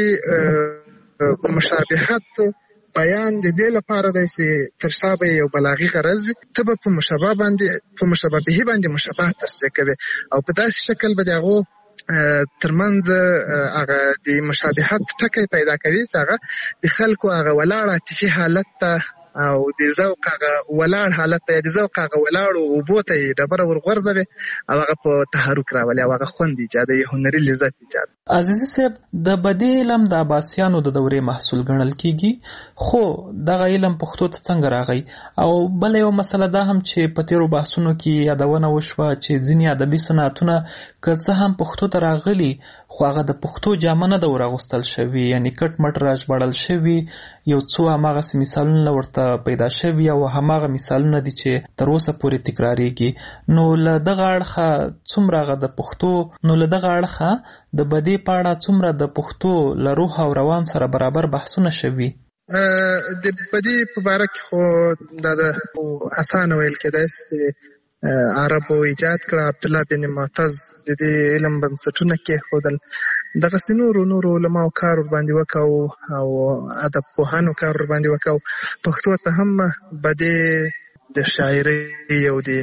مشابهت بیان د دې لپاره دی چې تر شا به یو بلاغي غرض وي، ته به په مشابه باندې په مشابهه باندې مشابه تشریح کوي او په داسې شکل به د هغو ترمنځ هغه د مشابهت ټکی پیدا کوي چې هغه د خلکو هغه ولاړ عاطفي حالت ته او د ذوق هغه ولاړ حالت ته، د ذوق هغه ولاړو اوبو ته یې ډبره ورغورځوي او هغه په تحرک راولي او هغه خوند ایجادوي، هنري لذت ایجاد. عزیزي صاحب، د بدیع علم د عباسیانو د دورې محصول ګڼل کیږي، خو دغه علم پښتو ته څنګه راغی؟ او بل یو مسله دا هم چې په تیرو بحثونو کې یادونه وشوه چې ځینې ادبي صنعتونه که څه هم پښتو ته راغلي خو هغه د پښتو جامه نه ده ورغوستل شوي، یعنې کټ مټ راژباړل شوي. یو څو هماغسې مثالونه ورته پیدا شوي او هماغه مثالونه دي چې تر اوسه پورې تکراریږي. نو له دغه اړخه څومره هغه د پښتو نو له دغه اړخه د بدیع په اړه څومره د پښتو له روح او روان سره برابر بحثونه شوي؟ د بدیع په باره کې خو دا د اسانه ویل کېدای چې عربو ایجاد کړه، عبدالله بن معتز د دې علم بنسټونه کېښودل. دغسې نورو نورو علماو کار ورباندې وکړو او ادب پوهانو کار ورباندې وکړو. پښتو ته هم بدیع د شاعرۍ او د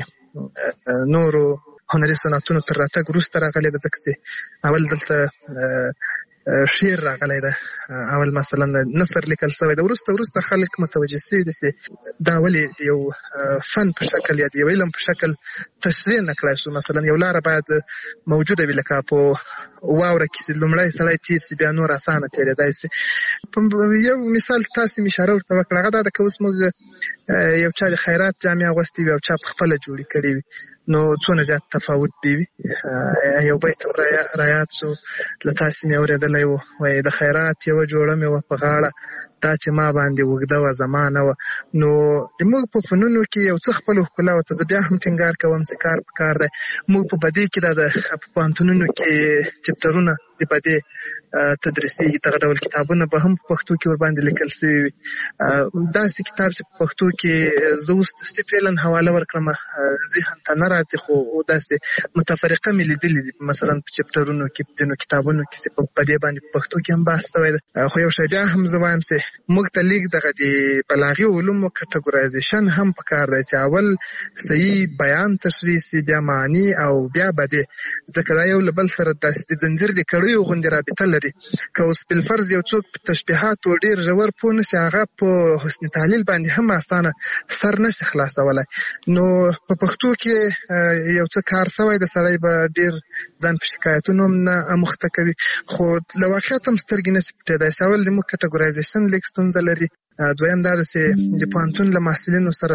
نورو هنري صنعتونو تر راتګ وروسته راغلې ده، ځکه چې اول دلته شعر راغلی ده. اول مثلا نثر لیکل شوی ده، وروسته وروسته خلک متوجه شوي دي چې دا ولې د یو فن په شکل یا د یو علم په شکل تشریح نه کړای شو. مثلا یو لاره باید موجوده وي، لکه په واوره کې چې لومړی سړی تیر شي بیا نور اسانه تېرېدای شي. یو مثال تاسې مې اشاره ورته وکړه، هغه دا ده که اوس موږ یو چا د خیرات جامې اغوستې وي او چا په خپله جوړې کړې وي، نو څونه زیات تفاوت دی وي. یو بیت هم رایاد شو، له تاسې مې اورېدلی و، وایي د خیرات یوه جوړه مې وه په غاړه، دا چې ما باندې اوږده وه زمانه وه. نو موږ په فنونو کې یو څه خپله ښکلا ورته زه بیا هم ټینګار کوم چې کار په کار دی. موږ په بدۍ کې دا د په پوهنتونونو کې چپټرونه د بدۍ تدریسېږي، دغه ډول کتابونه به هم په پښتو کې ورباندې لیکل شوي وي. داسې کتاب چې په پښتو کې زه اوس دستي فعلا حواله ورکړم ذهن ته نه راځي، خو داسې متفرقه مې لیدلي دي، مثلا په چپټرونو کې په ځینو کتابونو کې چې په بدۍ باندې په پښتو کې هم بحث شوی ده. خو یو شی بیا هم زه وایم چې موږ ته لیک دغه د بلاغي علومو کټګورایزیشن هم پکار دی چې اول صحیح بیان تشریح شي، بیا معنی او بیا بدۍ، ځکه دا یو له بل سره داسې د زنځیر د کړیو غوندې رابطه لري. که اوس بالفرض یو څوک په تشبیهاتو ډېر ژور پوه نه شي، هغه په حسن تحلیل باندې هم اسانه سر نه شي خلاصولی. نو په پښتو کې یو څه کار شوی د سړی به ډېر ځان په شکایتونو هم نه مخته کوي، خو له واقعیت هم سترګې نه شي پټېدای. اول زموږ کټګورایزیشن لیک ستونزه لري، دویم دا ده چې د پوهنتون له محصلینو سره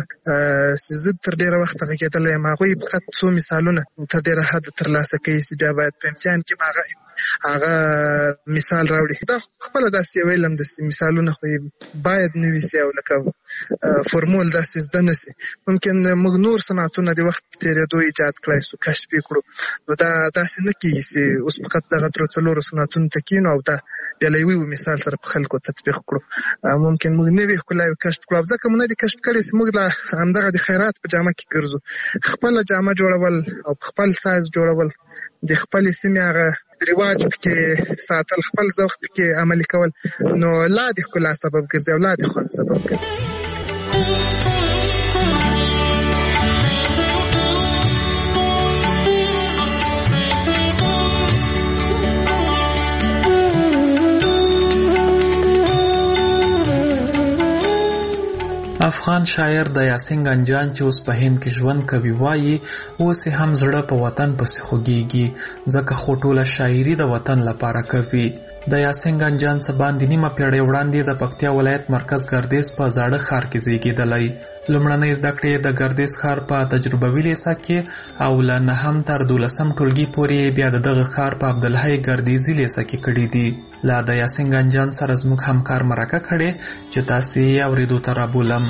چې زه تر ډېره وخته غږېدلی یم، هغوی فقط څو مثالونه تر ډېره حد ترلاسه کوي چې بیا باید په امتحان کې هغه هغه مثال راوړي. دا خپله داسې یو علم داسې مثالونه خو باید نه وي سي او لکه فورمول داسې زده نه سي. ممکن موږ نور صنعتونه د وخت په تېرېدو ایجاد کړی سو، کشف یې کړو، نو دا داسې نه کېږي چې اوس فقط دغه درو څلورو صنعتونو ته کښېنو او دا بیا له یوه مثال سره په خلکو تطبیق کړو. ممکن موږ نوې ښکلاوې کشف کړو، او ځکه مو نه دي کشف کړې چې موږ لا همدغه د خیرات په جامه کې ګرځو. خپله جامه جوړول او په خپل سایز جوړول، د خپلې سیمې هغه رواج پکې ساتل، خپل ذوق پکې عملي کول، نو لا د ښکلا سبب ګرځي او لا د خوند سبب ګرځي. افغان شاعر د یاسین ګنجان چې اوس په هند کې ژوند کوي وایي اوس هم زړه په وطن پسې خوږیږي، ځکه خو ټوله شاعري د وطن لپاره کوي. د یاسین ګنجان څه باندې نیمه پیړۍ وړاندې د پکتیا ولایت مرکز ګردیز په زاړه ښار کې زیږېدلی. لومړنۍ زده کړې د ګردیز ښار په تجربوي لیسه کې او له نهم تر دولسم ټولګي پورې بیا د دغه ښار په عبدالحی ګردیزي لیسه کې کړي دي. لا د یاسین ګنجان سره زموږ همکار مرکه کړې چې تاسې یې اورېدو ته رابولم.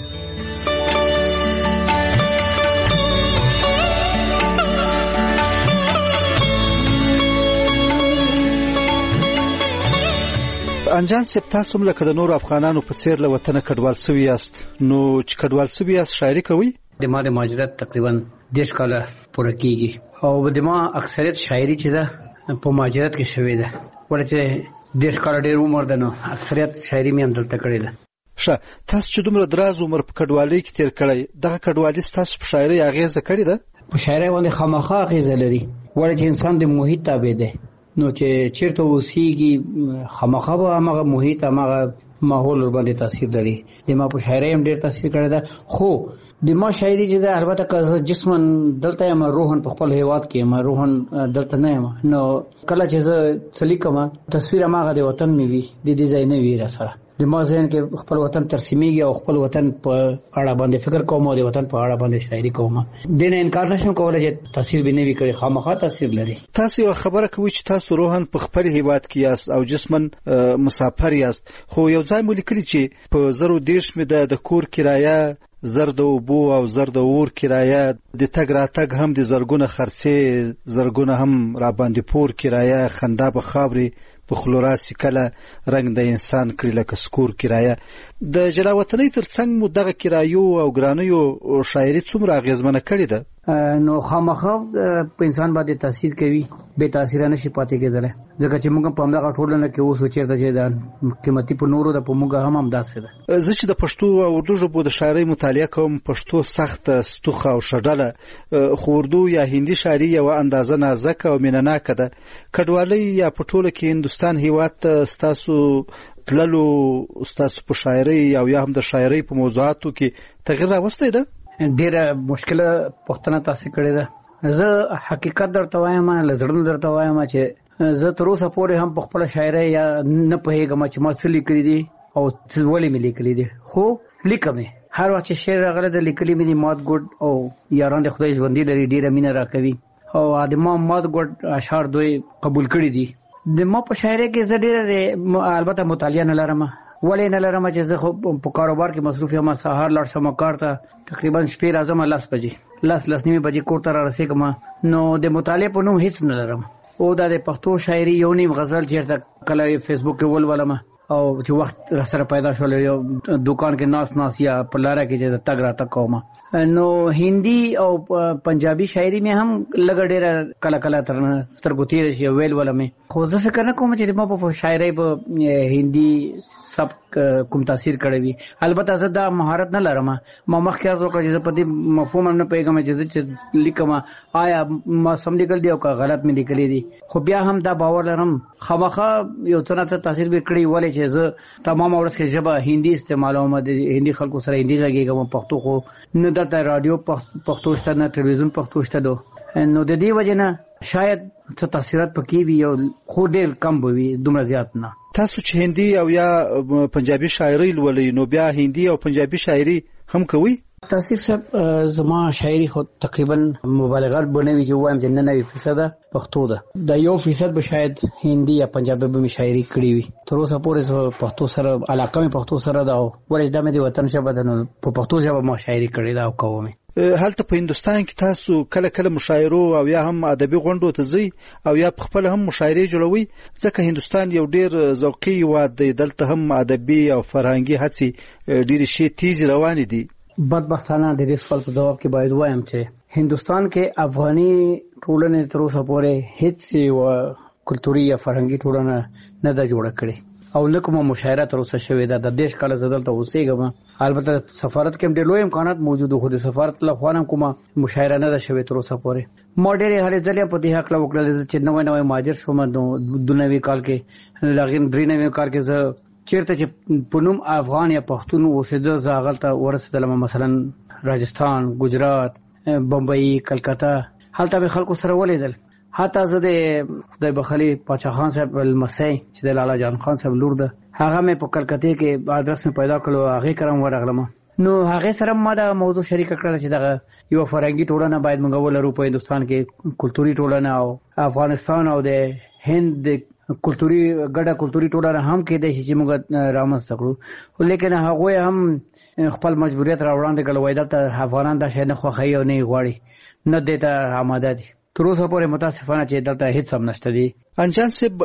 انجان صاحب، تاسو هم لکه د نورو افغانانو په څېر له وطنه کډوال سوي یاست، نو چې کډوال سوي یاست شاعري کوئ؟ د ما د مهاجرت تقریبا دېرش کاله پوره کېږي او د ما اکثریت شاعري چې ده په مهاجرت کې شوې ده، ولې چې دېرش کاله ډېر عمر ده، نو اکثریت شاعري مې هم دلته کړې ده. ښه، تاسو چې دومره دراز عمر په کډوالۍ کې تېر کړی، دغه کډوالي ستاسو په شاعرۍ اغېزه کړې ده؟ په شاعرۍ باندې خامخا اغېزه لري، ولې چې انسان د محیط تابع دی، نو چې چیرته اوسېږي خامخا به هماغه محیط هماغه ماحول ورباندې تاثیر لري. د ما په شاعرۍ هم ډېر تاثیر کړی ده، خو د ما شاعري چې ده البته که زه جسماً دلته یم، روحاً په خپل هېواد کې یم، روحاً دلته نه یم، نو کله چې زه څه لیکم تصویر هماغه د وطن مې وي، د دې ځای نه وي راسره. د ما ذهن کې خپل وطن ترسیمیږي او خپل وطن په اړه باندې فکر کوم او د وطن په اړه باندې شاعري کوم. دې نه انکار نشم کولی چې تاثیر به نه وي کړی، خامخا تاثیر لري. تاسو یو خبره کوئ چې تاسو روحاً په خپل هېواد کې یاست او جسماً مسافر یاست، خو یو ځای مو لیکلي چې په زرو دېرش مې ده د کور کرایه، زر د اوبو او زر د اور کرایه، د تګ راتګ هم د زرګونه خرڅې، زرګونه هم را باندې پور کرایه، خندا به خاورې په خلو راسي کله رنګ د انسان کړي لکه سکور کرایه. د جلا وطنۍ تر څنګ مو دغه کرایو او ګرانیو شاعري څومره اغېزمنه کړې ده؟ نو خامخا په انسان باندې تاثیر کوي، بې تاثیره نشي پاتې کېدلی، ځکه چې موږ په همدغه ټولنه کې اوس چېرته چې د قیمتي په نورو ده په موږ هم همداسې ده. زه چې د پښتو او اردو ژبو د شاعرۍ مطالعه کوم، پښتو سخته، ستوخه او شډله، خو اردو یا هندي شاعري یوه اندازه نازکه او مینه ناکه ده. کډوالۍ یا په ټوله کې هندوستان هندستان هیواد ته ستاسو تللو ستاسو په شاعرۍ او یا هم د شاعرۍ په موضوعاتو کې تغیر راوستی ده؟ ډېره مشکله پوښتنه تاسو کړې ده. زه حقیقت درته وایم، له زړه درته وایم چې زه تر اوسه پورې هم په خپله شاعرۍ یا نه پوهېږم چې ما څه لیکلي دي او ولې مې لیکلي دي، خو لیکم یې. هر وخت چې شعر راغلی د لیکلي مې دي. مات ګوډ او یاران د خدای ژوندي لري ډېره مینه راکوي او د ما مات ګوډ اشعار دوی قبول کړي دي. د ما په شاعرۍ کې زه ډېره البته مطالعه نه لرم. ولې نه لرم چې زه خو په کاروبار کې مصروف یم. سهار لاړ شم کار ته، تقریبا شپې راځم لس بجې لس لس نیمې بجې کور ته را رسېږم. نو د مطالعې په نوم هیڅ نه لرم. او دا د پښتو شاعري یو نیم غزل چېرته کله فیسبوک کې ولولم او چې وخت را سره پیدا شول یو دکان کې ناس ناس یا په لاره کې چې تګ را تګ کوم. نو هندي او پنجابي شاعري مې هم لږ ډېره کله کله تر سترګو تېره شي ویل ولم. خو زه فکر نه کوم چې ما په شاعرۍ په هندي سبک کوم تاثیر کړی وي. البته زه دا مهارت نه لرم. ما مخکې عرض وکړه چې زه په دې مفهوم نه پوهېږم چې زه چې لیکم آیا ما سم لیکل دي او که غلط مې لیکلي دي. خو بیا هم دا باور لرم خامخا یو څه نه څه تاثیر به کړی. ولې چې زه تمام ورځ کې ژبه هندي استعمالوم، د هندي خلکو سره هندي غږېږم. پښتو خو نه دلته رادیو پښتو شته، نه تلویزیون پښتو شته دو. نو د دې وجې نه شاید څه تاثیرات پکې وي او خو ډېر کم به وي، دومره زیات نه. تاسو چې هندي او یا پنجابي شاعري لولئ نو بیا هندي او پنجابي شاعري هم کوئ؟ تاثیر صاحب زما شاعري خو تقریبا مبالغه بنوي چې وایم چې ننوي فیصده پښتو ده. د یو فیصد به شاید هندي یا پنجابي به مې شاعري کړې وي. تر اوسه پورې پښتو سره علاقه مې پښتو سره ده او ولې دا مې د وطن ژبه ده نو په پښتو ژبه ما شاعري کړې ده او کوم. هلته په هندوستان کې تاسو کله کله مشاعرو او یا هم ادبي غونډو ته ځئ او یا خپل هم مشاعرې جوړوي، ځکه هندوستان یو ډېر ذوقي هېواد دی. دلته هم ادبي او فرهنګي هڅې ډېرې شی تیزې روانې دي. بدبختانه د دې سوال په جواب کې باید وایم چې هندوستان کې افغاني ټولنې تر اوسه پورې هیڅ یوه کلتوري یا فرهنګي ټولنه نه ده جوړه کړې او نه کومه مشاعره تر اوسه شوې ده. د دېرش کاله زه دلته اوسېږم. البته سفارت کې هم ډېر لوی امکانات موجود وو، خو د سفارت له خوا هم کومه مشاعره نه ده شوې تر اوسه پورې. ما ډېرې هلې ځلې په دې هکله وکړلې چې نوی نوی مهاجر شوم. دوه نوي کال کې د هغې درې نوي کال کې زه چیرته چې په نوم افغان یا پښتون اوسېده زه هغلته ورسېدلم، مثلا راجستان، ګجرات، بمبئی، کلکته. هلته مې خلکو سره ولیدل. حتی زه د خدای بخلي پاچا خان صاحب لمسی چې د لالا جان خان صاحب لور ده هغه مې په کلکتې کې ادرس مې پیدا کړو، هغې کره هم ورغلم. نو هغې سره ما دا موضوع شریکه کړله چې دغه یوه فرهنګي ټولنه باید موږ ولرو په هندوستان کې، کلتوري ټولنه. او افغانستان او د هند د کلتوري ګډه کلتوري ټولنه هم کېدای شي چې موږ رامنځته کړو. لیکن هغوی هم خپل مجبوریت راوړاندې کړل، وایي دلته افغانان دا شی نه خوښوي او نه یې غواړي، نه دې ته آماده دي. تر اوسه پورې متاسفانه چې دلته هیڅ هم نشته دي. انجان صاحب،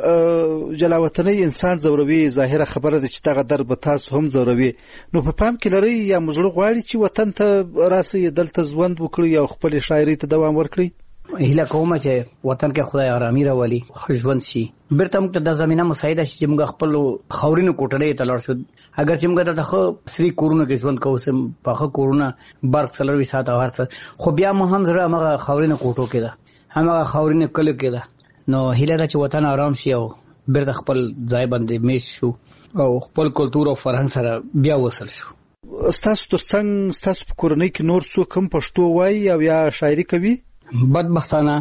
جلاوطنۍ انسان ځوروي، ظاهره خبره ده چې دغه درد به تاسو هم ځوروي. نو په پام کې لرئ یا مو زړه غواړي چې وطن ته راسئ، دلته ژوند وکړئ او خپلې شاعرۍ ته دوام ورکړئ؟ هیله کوم چې وطن کې خدای آرامي راولي، ښه ژوند شي، بیرته موږ ته دا زمینه مساعده شي چې موږ خپلو خاورینو کوټړیو ته لاړ شو. اگر چې موږ دلته ښه عصري کورونو کې ژوند کوو، پاخه کورونه، برق څلرویشت ساعته او هر څه، خو بیا مو هم زړه همغه خاورینو کوټو کې ده، همغه خاورینو کلیو کې ده. نو هیله ده چې وطن آرام شي او بیرته خپل ځای باندې میش شو او خپل کلتور او فرهنګ سره بیا وصل شو. ستاسو ترڅنګ ستاسو په کورنۍ کې نور څوک هم پښتو وایي او یا شاعري کوي؟ بدبختانه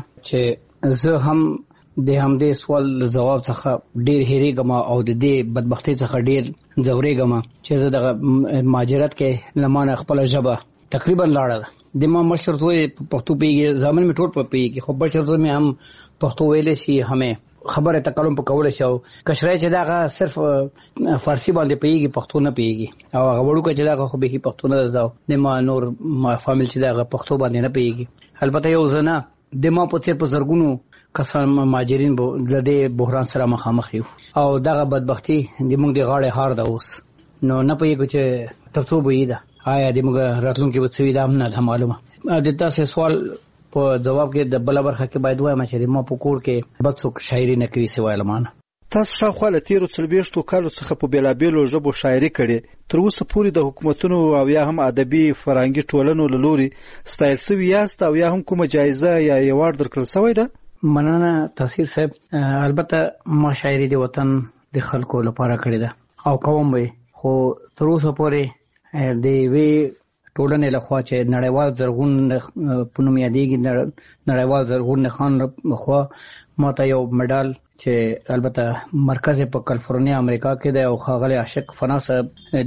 چې زه هم د همدې سوال ځواب څخه ډېر هېرېږم او د دې بدبختۍ څخه ډېر ځورېږم چې زه دغه مهاجرت کې له ما نه خپله ژبه تقریبا لاړه ده. د ما مشر زوی پښتو پوهېږي، زامن مې ټول پوهېږي، خو بشر زوی مې هم پښتو ویلی شي، همې خبره تکلم په کولی شي. او کشری چې دغه صرف فارسي باندې پوهېږي، پښتو نه پوهېږي. او هغه وړوکی چې دغه خو بیخي پښتو نه ده، د ما نور ما فامیل چې دغه پښتو باندې نه پوهېږي. البته یو زه نه، د ما په څېر په زرګونو کسان مهاجرین د دې بحران سره مخامخ یو او دغه بدبختي د موږ د غاړې هار ده اوس. نو نه پوهېږو چې تر څو به یې ده، آیا د موږ راتلونکي به څه وي، دا هم نه ده معلومه. د تاسې سوال په جواب کې د بله برخه کې باید وایم چې د ما په کور کې بد څوک شاعري نه کوي سوای له ما نه. تاسو شاوخوا له تېرو څلوېښتو کالو څخه په بېلابېلو ژبو شاعري کړې. تر اوسه پورې د حکومتونو او یا هم ادبي فرهنګي ټولنو له لوري ستایل سوي یاست او یا هم کومه جایزه یا ایوارډ درکړل سوی ده؟ مننه تاثیر صاحب. البته ما شاعري د وطن د خلکو لپاره کړې ده او کوم به خو تر اوسه پورې د وی ټولنې لخوا چې نړیوال زرغون پونم یادېږي نړیوال زرغون خان لخوا ماته یو مډال چې البته مرکز په کالیفورنیا امریکا کې دی او ښاغلی عاشق فنا صاحب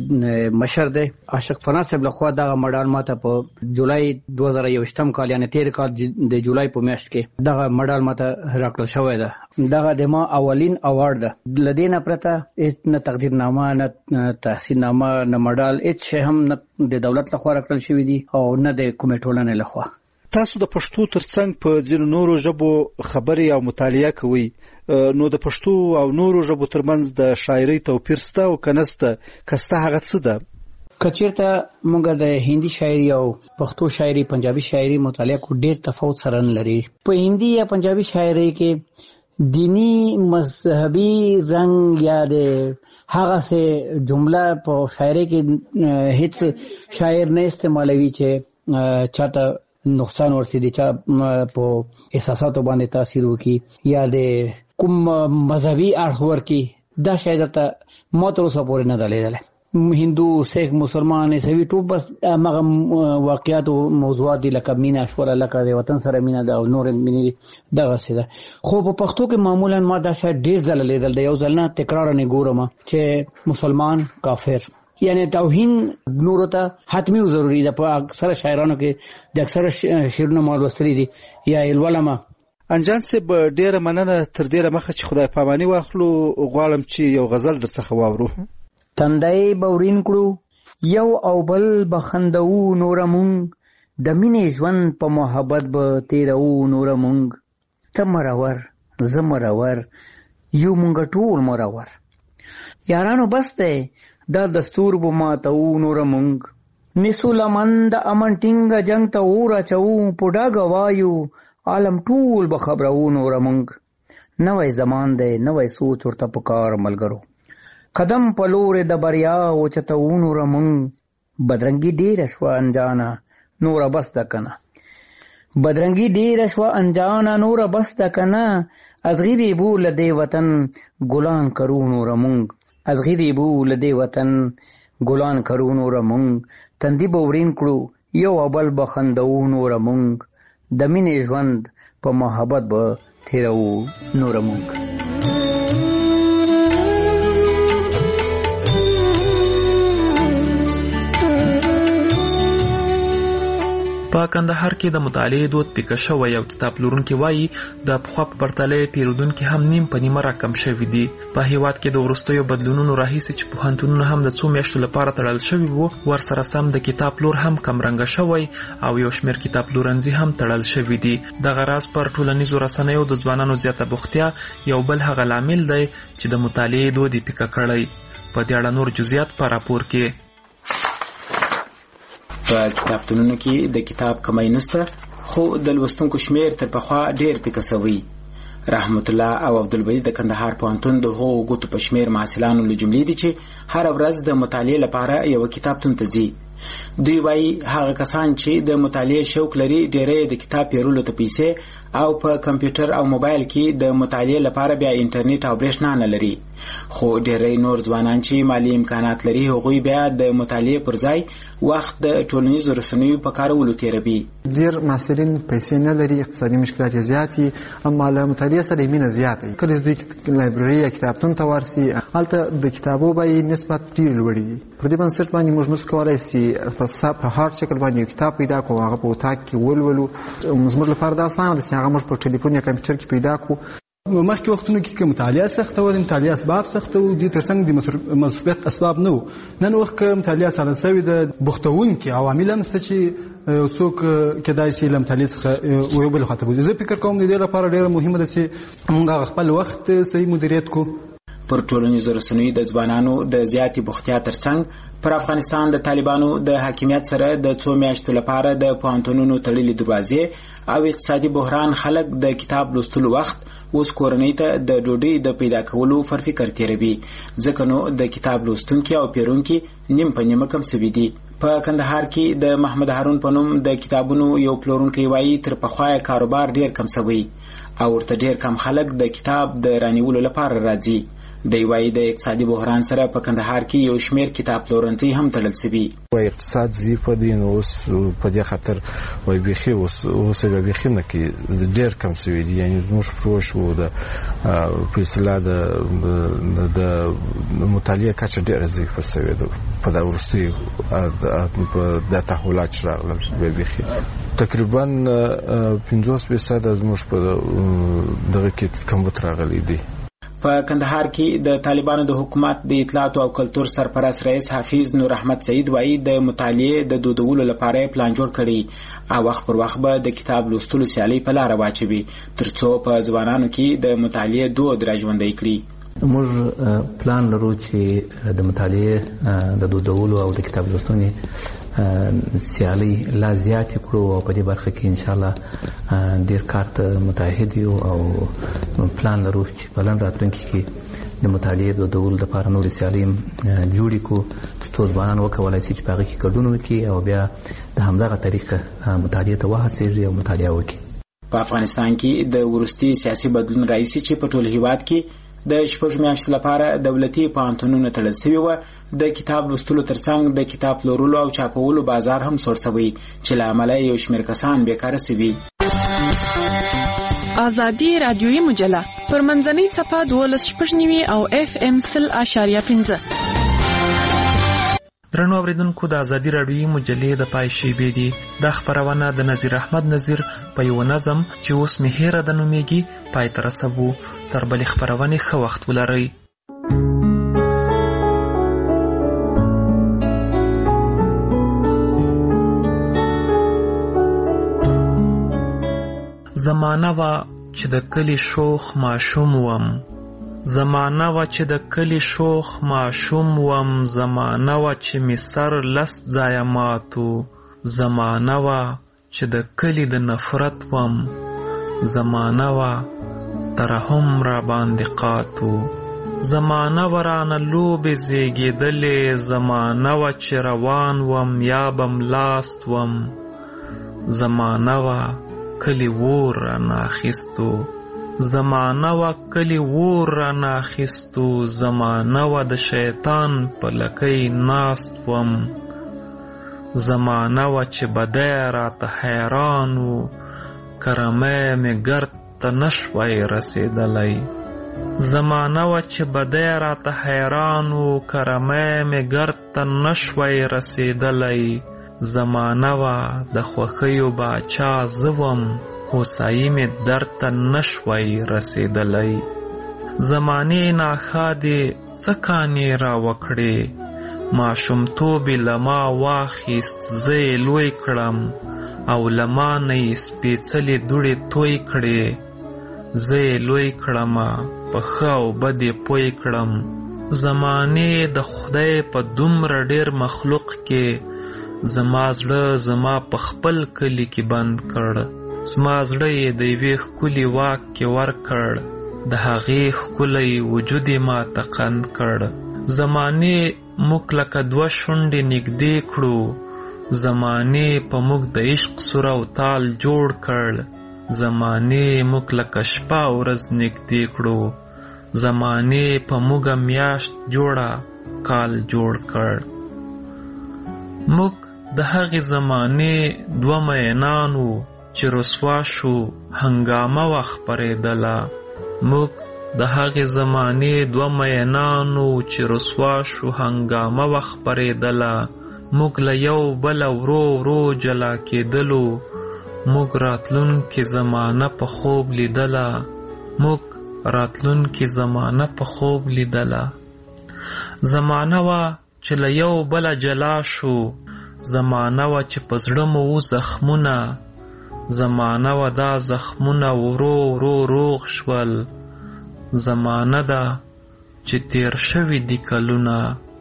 مشر دی. عاشق فنا صاحب لخوا دغه مډال ماته په جولای دوه زره یوویشتم کال یعنې تېر کال د جولای په میاشت کې دغه مډال ماته راکړل شوی ده. دغه د ما اولین اوارډ ده. له دې نه پرته هېڅ نه تقدیرنامه نه تحصیلنامه نه مډال هېڅ شی هم نه د دولت لخوا راکړل شوي دي او نه د کومې ټولنې لخوا. تاسو د پښتو ترڅنګ په ځینو نورو ژبو خبرې او مطالعه کوئ، نو د پښتو او نورو ژبو ترمنځ د شاعرۍ توپیر شته او که نشته؟ که شته هغه څه ده؟ که چېرته موږ د هندي شاعري او پښتو شاعري پنجابي شاعري مطالعه کو ډېر تفاوت سره نه لري. په هندي یا پنجابي شاعري کې دینی مذهبي رنګ یا د هغه څه جمله په شاعري کې هیڅ شاعر نه استعمالوي چې چاته نقصان ورسېږي، چا په احساساتو باندې تاثیر وکړي یا د کوم مذهبي اړخ ورکړي. دا شاید ته ما تر اوسه پورې نه ده لیدلی. هندو، سیخ، مسلمان، عیسوي ټول بس هغه واقعیات او موضوعات دي لکه مینه شوله، لکه د وطن سره مینه ده او نور مینې دغسې ده. خو په پښتو کې معمولا ما دا شاید ډېر ځله لیدل دی، یو ځل نه تکرار نه ګورم چې مسلمان کافر یعنی توهین نورو ته حتمی او ضروری ده. په اکثره شاعرانو کې د اکثره شعرونه ما لوستلي دي یا یې لولمه. انجان صاحب ډېره مننه. تر ډېره مخه چې خدای پاماني واخلو غواړم چې یو غزل درڅخه واورو. تندی به ورین کړو یو او بل به خندوو نوره مونږ، د مینې ژوند په محبت به تېروو نوره مونږ. ته مرور زه مرور یو مونږ ټول مرور، یارانو بس دی دا دستور به ماتوو نوره مونږ. نیسو لمن د امن ټینګه جنګ ته اور اچوو، په ډاګه وایو عالم ټول به خبروو نوره مونږ. نوی زمان دی نوی سوچ ورته پکار ملګرو، قدم په لورې د بریا اوچتوو نوره مونږ. بدرنګي ډېره شوه انجانه نوره بس ده کنه، بدرنګي ډېره شوه انجانه نوره بس ده کنه. از غیرې بو له دې وطن ګلان کرو نوره مونږ، از غیرې بو له دې وطن ګلان کرو نوره مونږ. تندي به ورین کړو یو او بل به خندوو نوره مونږ، د مینې ژوند په محبت به تېروو نوره مونږ. په کندهار کې د مطالعې دود پیکه شوی او کتاب پلورونکي وایي د پخوا په پرتله پیرودونکي هم نیم په نیمه راکم شوي دي. په هیواد کې د وروستیو بدلونونو راهیسې چې پوهنتونونه هم د څو میاشتو لپاره تړل شوي وو، ورسره سم د کتاب پلور هم کمرنګه شوی او یو شمېر کتاب پلورنځي هم تړل شوي دي. دغه راز پر ټولنیزو رسنیو د ځوانانو زیاته بوختیا یو بل هغه لامل دی چې د مطالعې دود یې پیکه کړی. په دې اړه نور جزئیات په راپور کې. په کتابتونونو کې د کتاب کمی نشته، خو د لوستونکو شمیر تر پخوا ډیر پیکه شوی. رحمت الله او عبدالبدی د کندهار پوهنتون د هغو ګوتو په شمیر محصلانو له جملې دي چې هر ورځ د مطالعې لپاره یو کتابتون ته ځي. دوی وایي هغه کسان چې د مطالعې شوق لري ډېری د کتاب پیرلو ته پیسې او په کمپیوټر او موبایل کې د مطالعې لپاره بیا انټرنیټ او برېښنا نه لري. خو ډېری نور ځوانان چې مالي امکانات لري هغوی بیا د مطالعې پر ځای وخت د ټولنیزو رسنیو په کارولو تېروي. ډېر محصلین پیسې نه لري، اقتصادي مشکلات یې زیات دي، اما له مطالعې سره یې مینه زیاته وي. کله چې دوی لایبرري یا کتابتون ته ورسي هلته د کتابو بیې نسبت ډېرې لوړې دي. پر دې بنسټ باندې موږ نشو کولی چې په هارډ شکل باندې یو کتاب پیدا کړو، هغه په اتاق کې ولولو. زموږ لپاره دا اسانه ده چې هغه موږ په ټلیفون یا کمپیوټر کې پیدا کړو. مخکې وختونو کې که مطالعه سخته وه، د مطالعې اسباب سخته وو، دې تر څنګ د مصروفیت اسباب نه وو. نن وخت که مطالعه سره شوې ده، بوختوونکي عوامل هم شته چې یو څوک کېدای شي له مطالعې څخه یو بل خواته بوځي. زه فکر کوم د دې لپاره ډېره مهمه ده چې موږ هغه خپل وخت صحیح مدیریت کړو. پر ټولنیزو رسنیو د ځوانانو د زیاتې بوختیا ترڅنګ پر افغانستان د طالبانو د حاکمیت سره د څو میاشتو لپاره د پوهنتونونو تړلې دروازې او اقتصادي بحران خلک د کتاب لوستلو وخت اوس کورنۍ ته د ډوډۍ د پیدا کولو پر فکر تېروي، ځکه نو د کتاب لوستونکي او پیرونکي نیم په نیمه کم سوي دي. په کندهار کې د محمد هارون په نوم د کتابونو یو پلورونکی وایي تر پخوا کاروبار ډېر کم سوی او ورته ډیر کم خلک د کتاب د رانیولو لپاره راځي. دی وايي د اقتصادي بحران سره په کندهار کې یو شمیر کتاب پلورنځي هم تړل شوي. وای اقتصاد ضعیف دی نو اوس په دې خاطر وای بيخي اوس اوس به بيخي نه کې ډیر کم شوی دی. یعنی موږ پروش وو د په اصطلاح د د مطالعه کچه ډیر ضعیف شوی دی په دا ورستي د تحولات راغلل به بيخي تقریبا پنځوس فیصد از موږ په دغه کې کمبود راغلی دی. په کندهار کې د طالبانو د حکومت د اطلاعات او کلتور سرپرست رئیس حافظ نور احمد سعید وایي د مطالعې د دودولو لپاره پلان جوړ کړي او وخت پر وخت به د کتاب لوستلو سیالۍ په لاره واچوي ترڅو په ځوانانو کې د مطالعې دود راژوندی کړي. موږ پلان لرو چې د مطالعې د دودولو او د کتاب لوستنې سیالۍ لا زیاتې کړو او په دې برخه کې ان شاء الله ډیر کار ته متعهد یو او پلان لرو چې په لنډ راتلونکي کې د مطالعې د دودولو لپاره نورې سیالۍ جوړې کړو ترڅو ځوانان وکولی شي چې په هغه کې ګډون وکړي او بیا د همدغه طریقه مطالعې ته وهڅېږي او مطالعه وکړي. په افغانستان کې د وروستي سیاسي بدلون راځي چې په ټول هیواد کې د شپږ میاشتو لپاره دولتي پوهنتونونه تړل شوي وو. د کتاب لوستلو ترڅنګ د کتاب پلورلو او چاپولو بازار هم سوړ شوی چې له امله یو شمېر کسان بیکاره شوي. ازادي رادیویي مجله پر منځنۍ څپه دولس شپږ نوي او اف ام سل اشاریه پنځه. درنو اوریدونکو د ازادي رادیویي مجلې د پای شیبې دي. دا خبرونه د نظیر احمد نظیر په یو نظم چې اوس مې هیره د نومیږي پای ته رسوو. تر بلې خبرونې ښه وخت ولرئ. زمانه وا چې د کلی شوخ ماشوم وم زمانه وا چې د کلی شوخ ماشوم وم زمانه وا چې می سر لس ځایه ماتو زمانه وا چې د کلی د نفرت وم زمانه وا ترحم را باندې قاتو زمانه ورانه لوبې زیږېدلې زمانه وا چې روان وم یا بم لاست وم زمانه وا کلی وور را ناخیستو زمانه وا کلی وور را ناخیستو زمانه وا د شیطان په لکۍ ناست وم زمانه وا چې بدی راته حیران و کرمی مې ګرد ته نشوی رسېدلی زمانه وا چې بدی راته حیران و کرمی مې ګرد ته نشوی رسېدلی زمانه وا د خوښیو باچا زه وم هوسایي مې درد ته نشوی رسېدلی زمانې ناښادې څه کانې را وکړې ماشومتوب یې له ما واخیست زه یې لوی کړم او له ما نه یې سپېڅلې دوړې توی کړې زه یې لوی کړمه په ښه او بد یې پوی کړم زمانې د خدای په دومره ډېر مخلوق کې زما زړه زما په خپل کلي کې بند کړ زما زړه یې د یوې ښکلي واک کې ورکړ د هغې ښکلی وجود یې ماته قند کړ زمانې موږ لکه دوه شونډې نږدې کړو زمانې په موږ د عشق سور او تال جوړ کړ زمانې موږ لکه شپه ورځ نږدې کړو زمانې په موږ میاشت جوړه کال جوړ کړ موږ د هغې زمانې دوه مینان وو چې رسوا شو هنګامه وه خپرېدله موږ د هغې زمانې دوه مینان وو چې رسوا شو هنګامه وه خپرېدله موږ له یو بله ورو ورو جلا کېدلو موږ راتلونکې زمانه په خوب لیدله موږ راتلونکې زمانه په خوب لیدله زمانه وه چې له یو بله جلا شو زمانه وه چې په زړه مو و زخمونه زمانه وه دا زخمونه ورو ورو روغ شول زمانه ده چې تیر شوي دي کلونه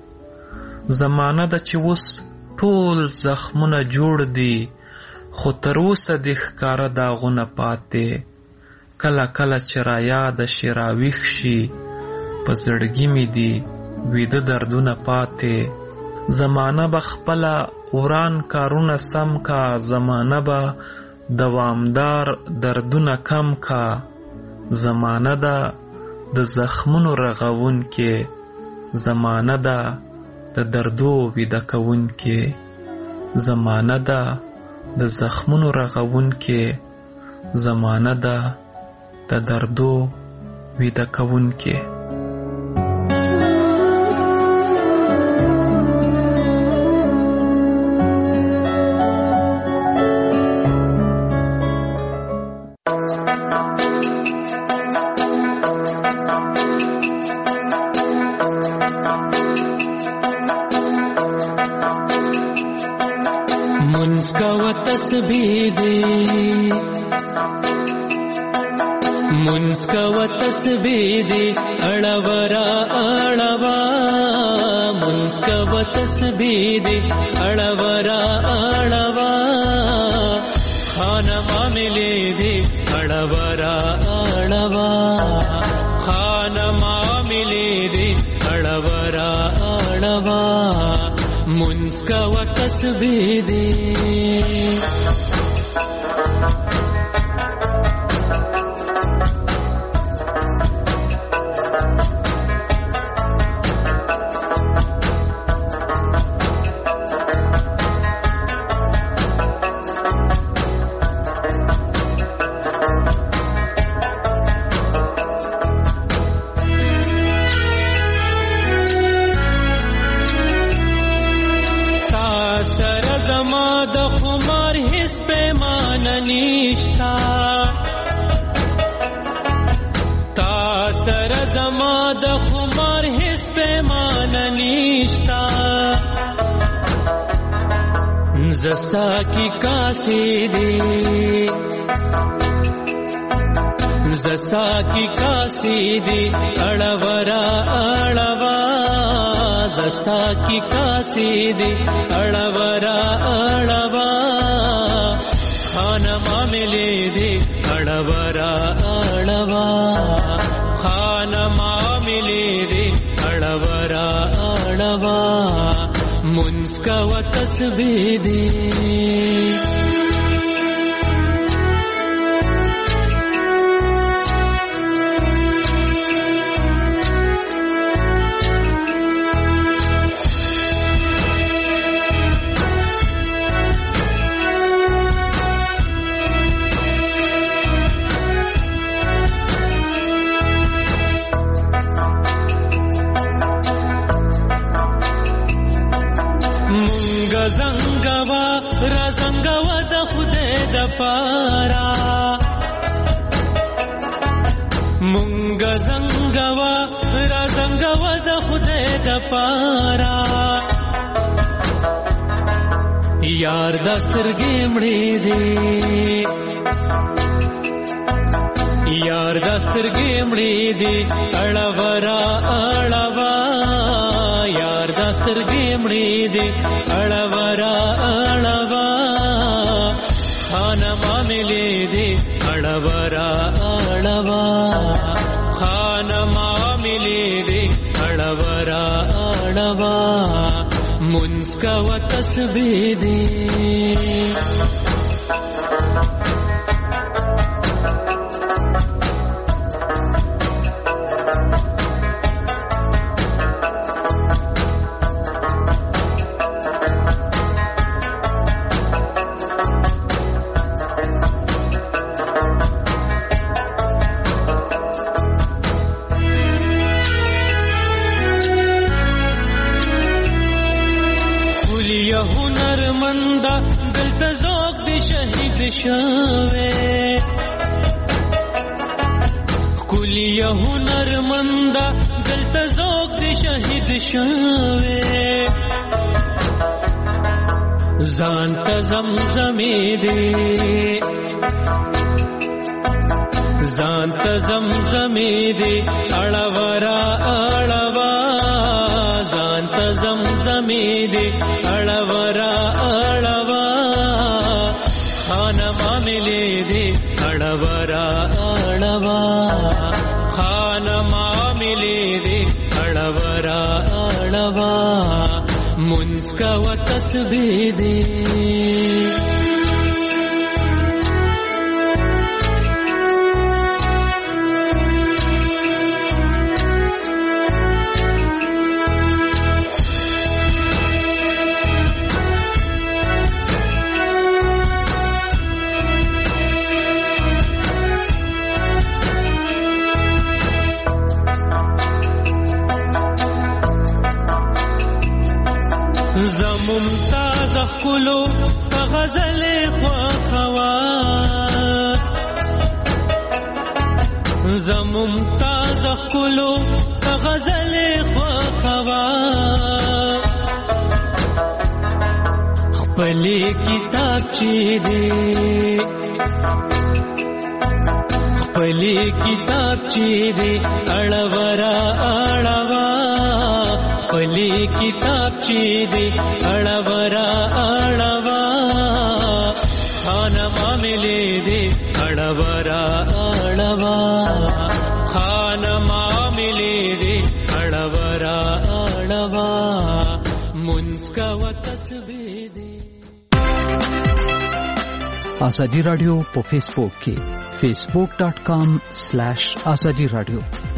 زمانه ده چې اوس ټول زخمونه جوړ دي خو تر اوسه دې ښکاره داغونه پاتې کله کله چې رایاده شي راویښ شي په زړګي مې دي ویده دردونه پاتې زمانه به خپله وران کارونه سم کا زمانه به دوامدار دردونه کم کا زمانه ده د زخمونو رغون کې، زمانه ده د دردو ویده کون کې، زمانه ده د زخمونو رغون کې، زمانه ده د دردو ویده کون کې. منسکا و تسبیح دی اڑورا اڑوا، منسکا و تسبیح دی اڑورا اڑوا، خانہ معاملے دی اڑورا اڑوا، خانہ معاملے دی اڑورا اڑوا، منسکا و تسبیح دی. زسا کی کاسی دی، زسا کی کاسی دی اڑورا اڑوا، زسا کی کاسی دی اڑورا اڑوا، خانہ معاملے دی اڑورا اڑوا، خانہ معاملے دی اڑورا اڑوا، منسکا و تسبیح دی. پارا مونږ زنګوا را زنګوا د خدای د پارا، یار د سترګې مړې دي، یار د سترګې مړې دي اړورا اړوا، یار د سترګې مړې دي اړورا اړوا، خانہ معاملے دی اڑورا اڑوا، خانہ معاملے دی اڑورا اڑوا، منسکا و تسبیح دی. کلی هنرمند دلته ذوق دی شهید شوه، ځان ته زمزمې دی، ځان ته زمزمې دی اړورا اړوا، ځان ته زمزمې دی اړورا اړوا، خانہ معاملے دی اڑورا اڑوا، خانہ معاملے دی اڑورا اڑوا، منسکا و تسبیح دی. زممتاز خلو غزل خوخوا زممتاز خلو غزل خوخوا خپلی کتاب چی دے خپلی کتاب چی دے اڑورا اڑوا خپلی کتاب چی دے اڑورا اڑوا خانما ملے دے اڑورا اڑوا خانما ملے دے اڑورا اڑوا منسکا و تسبیح دے. آزادی راډیو په فیسبوک کې facebook.com slash azadi radio